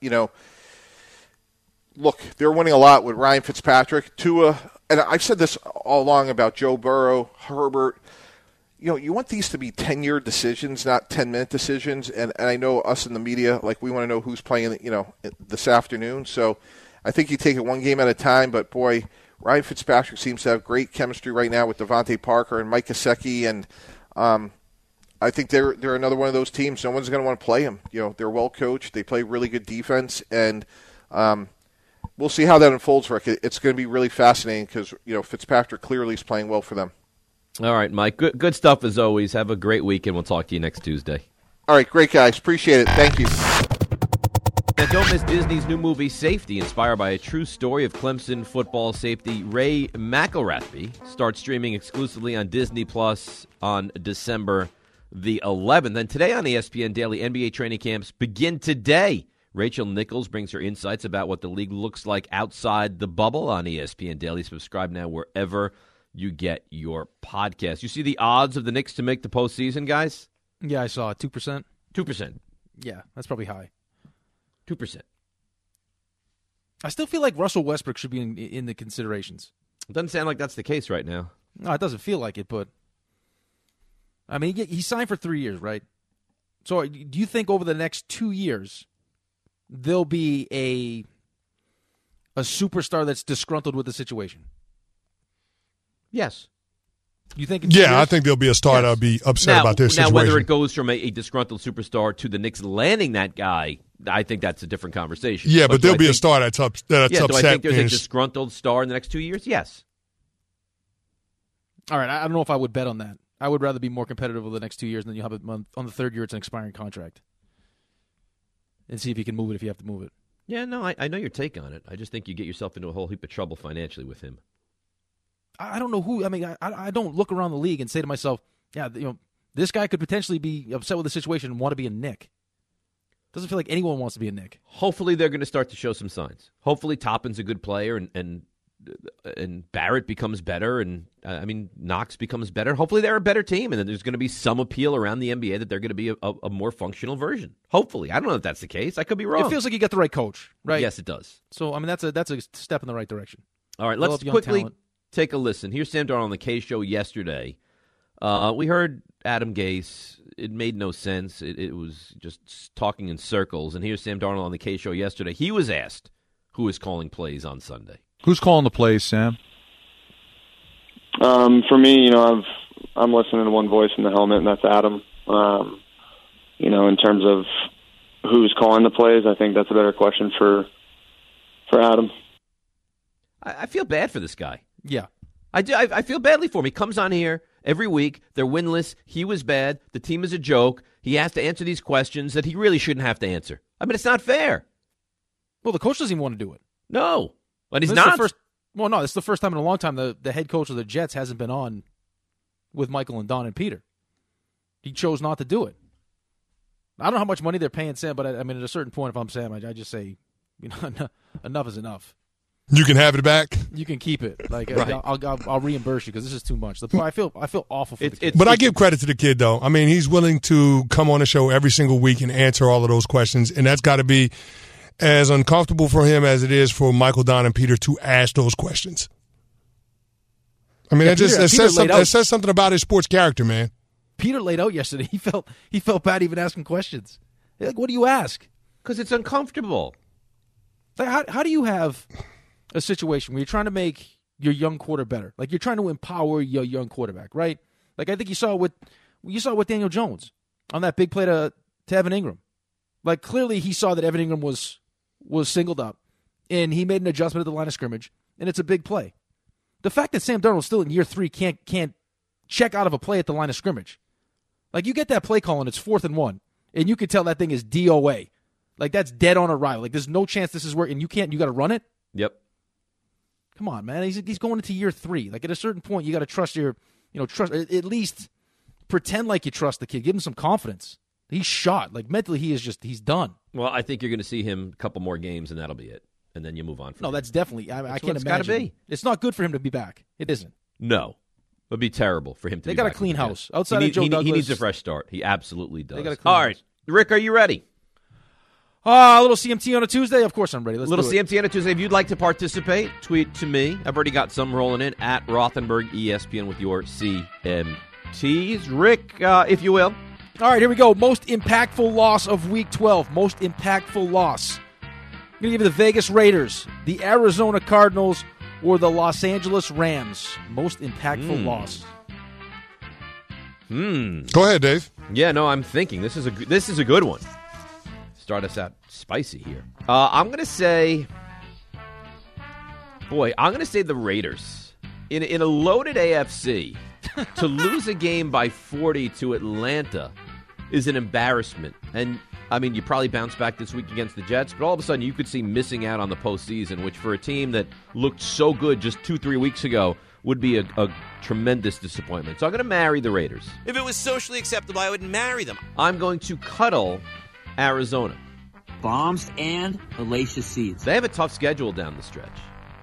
Look, they're winning a lot with Ryan Fitzpatrick, Tua, and I've said this all along about Joe Burrow, Herbert. You want these to be 10-year decisions, not 10-minute decisions. And I know us in the media, like, we want to know who's playing, this afternoon. So I think you take it one game at a time. But, boy, Ryan Fitzpatrick seems to have great chemistry right now with Devontae Parker and Mike Gesicki. And I think they're another one of those teams. No one's going to want to play them. They're well coached. They play really good defense. And we'll see how that unfolds, Rick. It's going to be really fascinating because, Fitzpatrick clearly is playing well for them. All right, Mike. Good stuff as always. Have a great weekend. We'll talk to you next Tuesday. All right, great, guys. Appreciate it. Thank you. Now, don't miss Disney's new movie, Safety, inspired by a true story of Clemson football safety Ray McElrathbey. Starts streaming exclusively on Disney Plus on December the 11th. And today on ESPN Daily, NBA training camps begin today. Rachel Nichols brings her insights about what the league looks like outside the bubble on ESPN Daily. Subscribe now wherever you get your podcast. You see the odds of the Knicks to make the postseason, guys? Yeah, I saw it. 2%? 2%. Yeah, that's probably high. 2%. I still feel like Russell Westbrook should be in the considerations. It doesn't sound like that's the case right now. No, it doesn't feel like it, but I mean, he signed for 3 years, right? So do you think over the next 2 years there'll be a superstar that's disgruntled with the situation? Yes. You think? Yeah, I think there'll be a star that'll be upset about this situation. Now, whether it goes from a disgruntled superstar to the Knicks landing that guy, I think that's a different conversation. Yeah, but there'll be a star that's upset. Do I think there's a disgruntled star in the next 2 years? Yes. All right, I don't know if I would bet on that. I would rather be more competitive over the next 2 years, and then you have it on the third year. It's an expiring contract, and see if you can move it if you have to move it. Yeah, no, I know your take on it. I just think you get yourself into a whole heap of trouble financially with him. I don't know who. I mean, I don't look around the league and say to myself, yeah, this guy could potentially be upset with the situation and want to be a Knick. Doesn't feel like anyone wants to be a Knick. Hopefully, they're going to start to show some signs. Hopefully, Toppin's a good player, and Barrett becomes better, and Knox becomes better. Hopefully, they're a better team, and then there's going to be some appeal around the NBA that they're going to be a more functional version. Hopefully, I don't know if that's the case. I could be wrong. It feels like you got the right coach, right? Yes, it does. So, I mean, that's a step in the right direction. All right, let's quickly take a listen. Here's Sam Darnold on the K Show yesterday. We heard Adam Gase. It made no sense. It was just talking in circles. And here's Sam Darnold on the K Show yesterday. He was asked who is calling plays on Sunday. Who's calling the plays, Sam? For me, I'm listening to one voice in the helmet, and that's Adam. In terms of who's calling the plays, I think that's a better question for Adam. I feel bad for this guy. Yeah. I do. I feel badly for him. He comes on here every week. They're winless. He was bad. The team is a joke. He has to answer these questions that he really shouldn't have to answer. I mean, it's not fair. Well, the coach doesn't even want to do it. No. And he's not. Well, no, it's the first time in a long time the head coach of the Jets hasn't been on with Michael and Don and Peter. He chose not to do it. I don't know how much money they're paying Sam, but I mean, at a certain point, if I'm Sam, I just say, enough is enough. You can have it back. You can keep it. Like right. I'll reimburse you because this is too much. I feel awful for the kid. But I give credit to the kid, though. I mean, he's willing to come on the show every single week and answer all of those questions, and that's got to be as uncomfortable for him as it is for Michael, Don, and Peter to ask those questions. I mean, that says something about his sports character, man. Peter laid out yesterday. He felt bad even asking questions. Like, what do you ask? Because it's uncomfortable. Like, how do you have a situation where you're trying to make your young quarter better? Like, you're trying to empower your young quarterback, right? Like, I think you saw with Daniel Jones on that big play to Evan Ingram. Like, clearly he saw that Evan Ingram was singled up, and he made an adjustment at the line of scrimmage, and it's a big play. The fact that Sam Darnold still in year 3 can't check out of a play at the line of scrimmage. Like, you get that play call and it's 4th and 1, and you can tell that thing is DOA. Like, that's dead on arrival. Like, there's no chance this is working. You got to run it? Yep. Come on, man. He's going into year 3. Like, at a certain point, you got to trust at least pretend like you trust the kid. Give him some confidence. He's shot. Like, mentally, he's done. Well, I think you're going to see him a couple more games, and that'll be it. And then you move on from there. That's definitely, I can't it's imagine. Gotta be. It's not good for him to be back. It isn't. No. It would be terrible for him to be back. They got a clean house. Outside of Joe Douglas. He needs a fresh start. He absolutely does. They got a clean All right. house. Rick, are you ready? A little CMT on a Tuesday? Of course I'm ready. Let's do it. CMT on a Tuesday. If you'd like to participate, tweet to me. I've already got some rolling in at Rothenberg ESPN with your CMTs. Rick, if you will. All right, here we go. Most impactful loss of Week 12. Most impactful loss. I'm going to give you the Vegas Raiders, the Arizona Cardinals, or the Los Angeles Rams. Most impactful loss. Go ahead, Dave. Yeah, no, I'm thinking this is a good one. Start us out spicy here. I'm going to say the Raiders. In a loaded AFC, to lose a game by 40 to Atlanta is an embarrassment. And, I mean, you probably bounce back this week against the Jets, but all of a sudden you could see missing out on the postseason, which for a team that looked so good just 2-3 weeks ago would be a tremendous disappointment. So I'm going to marry the Raiders. If it was socially acceptable, I would marry them. I'm going to cuddle Arizona. Bombs and hellacious seeds. They have a tough schedule down the stretch.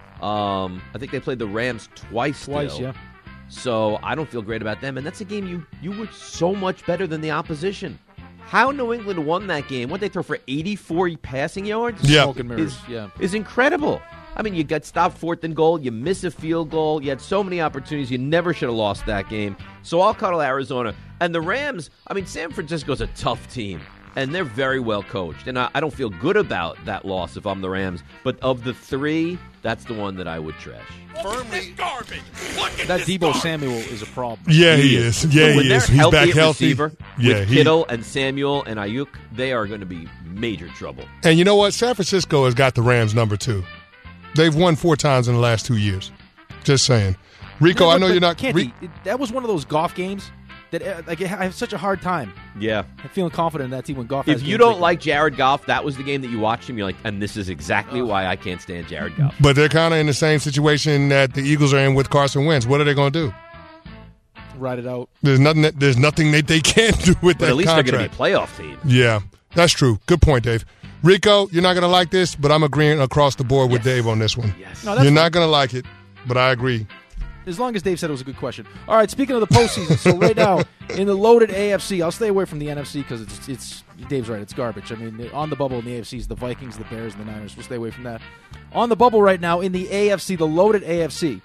I think they played the Rams twice, yeah. So I don't feel great about them. And that's a game you were so much better than the opposition. How New England won that game, what they throw for 84 passing yards? Yeah. Smoke and mirrors. Is incredible. I mean, you got stopped 4th and goal. You miss a field goal. You had so many opportunities. You never should have lost that game. So I'll cuddle Arizona. And the Rams, I mean, San Francisco's a tough team. And they're very well coached. And I don't feel good about that loss if I'm the Rams. But of the 3, that's the one that I would trash. Firmly garbage. That Deebo Samuel is a problem. Yeah, he is. Yeah, when he they're is. He's back healthy. Receiver, with Kittle and Samuel and Ayuk, they are going to be major trouble. And you know what? San Francisco has got the Rams number 2. They've won 4 times in the last 2 years. Just saying. Rico, I know you're not. That was one of those golf games that I have such a hard time. Yeah. I'm feeling confident in that team when golf. If you don't like Jared Goff, that was the game that you watched him. You're like, and this is exactly why I can't stand Jared Goff. But they're kind of in the same situation that the Eagles are in with Carson Wentz. What are they going to do? Ride it out. There's nothing that they can't do with that at least contract. They're going to be a playoff team. Yeah, that's true. Good point, Dave. Rico, you're not going to like this, but I'm agreeing across the board with Dave on this one. Yes. No, you're not going to like it, but I agree. As long as Dave said it was a good question. All right, speaking of the postseason, so right now in the loaded AFC, I'll stay away from the NFC because it's Dave's right, it's garbage. I mean, on the bubble in the AFC is the Vikings, the Bears, and the Niners. We'll stay away from that. On the bubble right now in the AFC, the loaded AFC,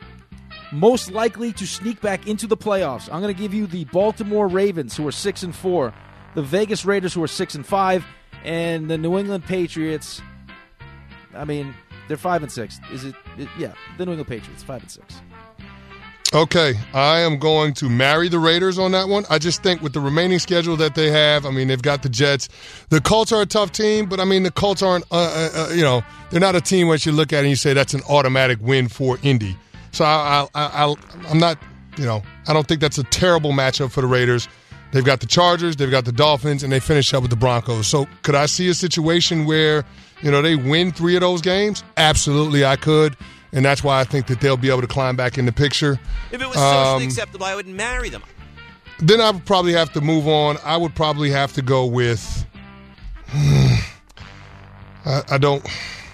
most likely to sneak back into the playoffs. I'm going to give you the Baltimore Ravens, who are 6-4, the Vegas Raiders, who are 6-5, and the New England Patriots. I mean, they're 5-6. Is it? Yeah, the New England Patriots, 5-6. Okay, I am going to marry the Raiders on that one. I just think with the remaining schedule that they have, I mean, they've got the Jets. The Colts are a tough team, but I mean, the Colts aren't, they're not a team where you look at it and you say that's an automatic win for Indy. So I'm not, I don't think that's a terrible matchup for the Raiders. They've got the Chargers, they've got the Dolphins, and they finish up with the Broncos. So could I see a situation where, they win 3 of those games? Absolutely, I could. and that's why I think that they'll be able to climb back in the picture. If it was socially acceptable, I would marry them. Then I would probably have to move on. I would probably have to go with I don't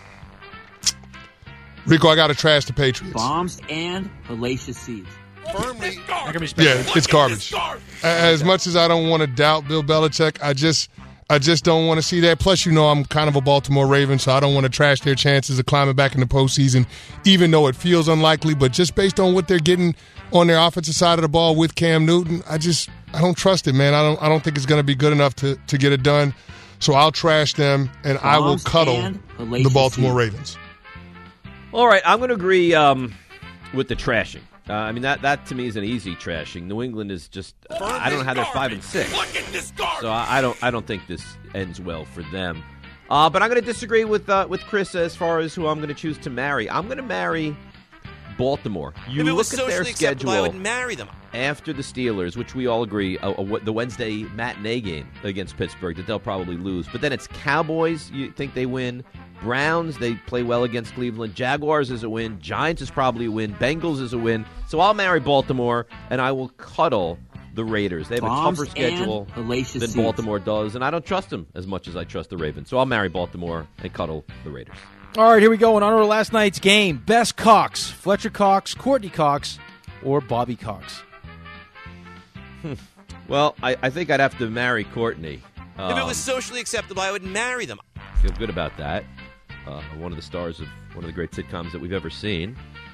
Rico, I got to trash the Patriots. Bombs and hellacious seeds. Firmly. Yeah, it's garbage. As much as I don't want to doubt Bill Belichick, I just don't want to see that. Plus, I'm kind of a Baltimore Raven, so I don't want to trash their chances of climbing back in the postseason, even though it feels unlikely. But just based on what they're getting on their offensive side of the ball with Cam Newton, I don't trust it, man. I don't think it's going to be good enough to get it done. So I'll trash them, and I will cuddle the Baltimore Ravens. All right, I'm going to agree with the trashing. That to me is an easy trashing. New England is just I don't know how they're 5-6. So I don't think this ends well for them. But I'm going to disagree with Chris as far as who I'm going to choose to marry. I'm going to marry Baltimore. You look at their schedule. I would marry them. After the Steelers, which we all agree, the Wednesday matinee game against Pittsburgh that they'll probably lose. But then it's Cowboys, you think they win. Browns, they play well against Cleveland. Jaguars is a win. Giants is probably a win. Bengals is a win. So I'll marry Baltimore, and I will cuddle the Raiders. They have a tougher schedule than Baltimore does, and I don't trust them as much as I trust the Ravens. So I'll marry Baltimore and cuddle the Raiders. All right, here we go. In honor of last night's game, best Cox, Fletcher Cox, Courtney Cox, or Bobby Cox? Well, I think I'd have to marry Courtney. If it was socially acceptable, I would marry them. Feel good about that. One of the stars of one of the great sitcoms that we've ever seen.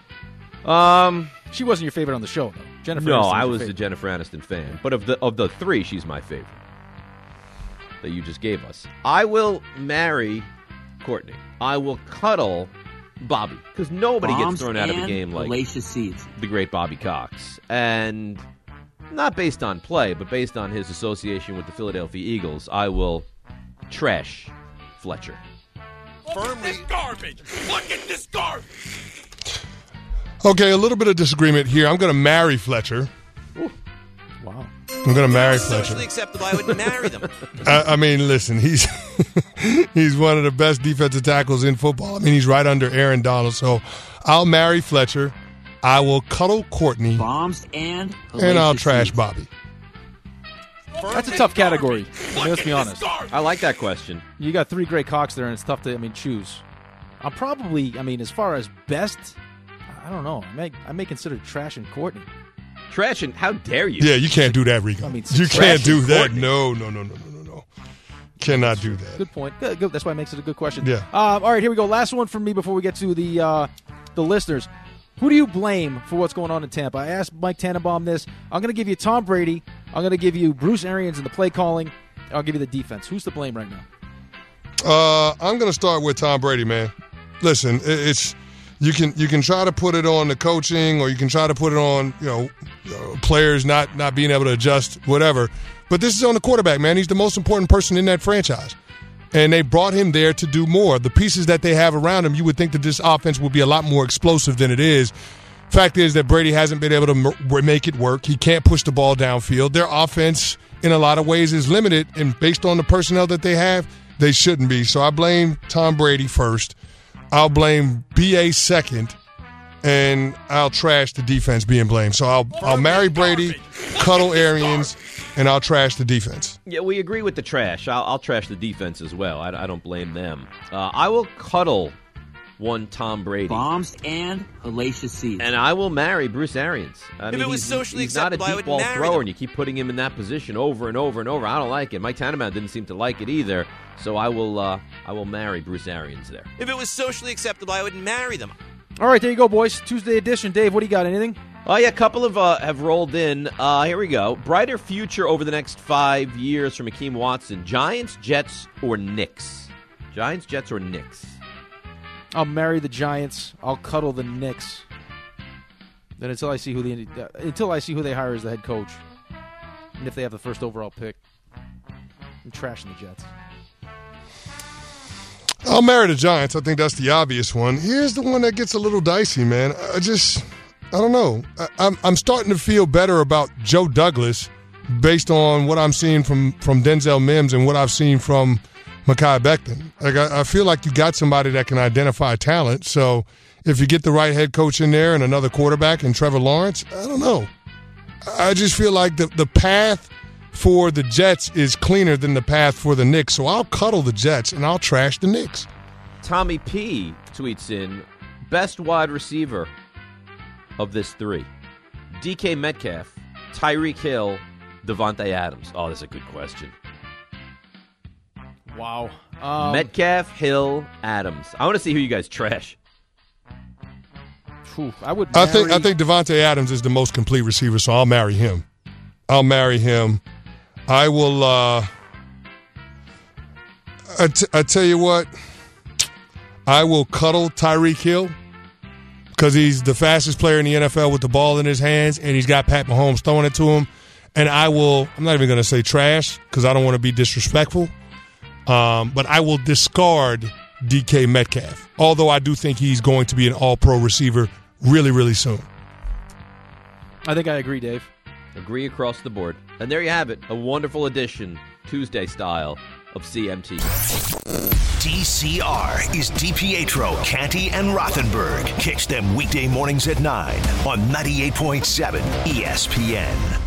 She wasn't your favorite on the show, though. Jennifer. No, Aniston I was a Jennifer Aniston fan. But of the three, she's my favorite that you just gave us. I will marry Courtney. I will cuddle Bobby because nobody gets thrown out of a game like the great Bobby Cox. And not based on play, but based on his association with the Philadelphia Eagles, I will trash Fletcher. Firmly. This garbage. Look at this garbage. Okay, a little bit of disagreement here. I'm going to marry Fletcher. Ooh. Wow. I'm going to marry Fletcher. Socially acceptable, I would marry them. Listen, he's he's one of the best defensive tackles in football. He's right under Aaron Donald. So I'll marry Fletcher. I will cuddle Courtney. Bombs and I'll trash Bobby. That's a tough category. Let's be honest. I like that question. You got three great Cox there, and it's tough to choose. I'm probably, as far as best, I don't know. I may consider trashing Courtney. Trashing? How dare you? Yeah, you can't do that, Rico. You can't do that. No. Cannot do that. Good point. Good. That's why it makes it a good question. Yeah. All right, here we go. Last one from me before we get to the listeners. Who do you blame for what's going on in Tampa? I asked Mike Tannenbaum this. I'm going to give you Tom Brady. I'm going to give you Bruce Arians in the play calling. I'll give you the defense. Who's to blame right now? I'm going to start with Tom Brady, man. Listen, it's you can try to put it on the coaching, or you can try to put it on players not being able to adjust, whatever. But this is on the quarterback, man. He's the most important person in that franchise. And they brought him there to do more. The pieces that they have around him, you would think that this offense would be a lot more explosive than it is. Fact is that Brady hasn't been able to make it work. He can't push the ball downfield. Their offense, in a lot of ways, is limited. And based on the personnel that they have, they shouldn't be. So I blame Tom Brady first. I'll blame B.A. second. And I'll trash the defense being blamed. So I'll marry Brady, cuddle Arians, and I'll trash the defense. Yeah, we agree with the trash. I'll trash the defense as well. I don't blame them. I will cuddle one Tom Brady. Bombs and hellacious seeds. And I will marry Bruce Arians. If it was socially he's not a acceptable, I deep would ball marry thrower, them. and you keep putting him in that position over and over and over. I don't like it. Mike Tannenbaum didn't seem to like it either. So I will marry Bruce Arians there. If it was socially acceptable, I would marry them. All right, there you go, boys. Tuesday edition. Dave, what do you got? Anything? Oh, yeah, a couple of have rolled in. Here we go. Brighter future over the next 5 years from Akeem Watson. Giants, Jets, or Knicks? Giants, Jets, or Knicks? I'll marry the Giants. I'll cuddle the Knicks. Then until I see who they hire as the head coach, and if they have the first overall pick, I'm trashing the Jets. I'll marry the Giants. I think that's the obvious one. Here's the one that gets a little dicey, man. I don't know. I'm starting to feel better about Joe Douglas based on what I'm seeing from Denzel Mims and what I've seen from Mekhi Becton. Like I feel like you got somebody that can identify talent. So if you get the right head coach in there and another quarterback and Trevor Lawrence, I don't know. I just feel like the path for the Jets is cleaner than the path for the Knicks. So I'll cuddle the Jets and I'll trash the Knicks. Tommy P tweets in, best wide receiver of this three. DK Metcalf, Tyreek Hill, Devontae Adams. Oh, that's a good question. Wow. Metcalf, Hill, Adams. I want to see who you guys trash. I think Devontae Adams is the most complete receiver, so I'll marry him. I will. I tell you what, I will cuddle Tyreek Hill because he's the fastest player in the NFL with the ball in his hands, and he's got Pat Mahomes throwing it to him. And I'm not even going to say trash because I don't want to be disrespectful, but I will discard DK Metcalf, although I do think he's going to be an all-pro receiver really, really soon. I think I agree, Dave. Agree across the board. And there you have it, a wonderful edition, Tuesday style, of CMT. DCR is DiPietro, Canty, and Rothenberg. Catch them weekday mornings at 9 on 98.7 ESPN.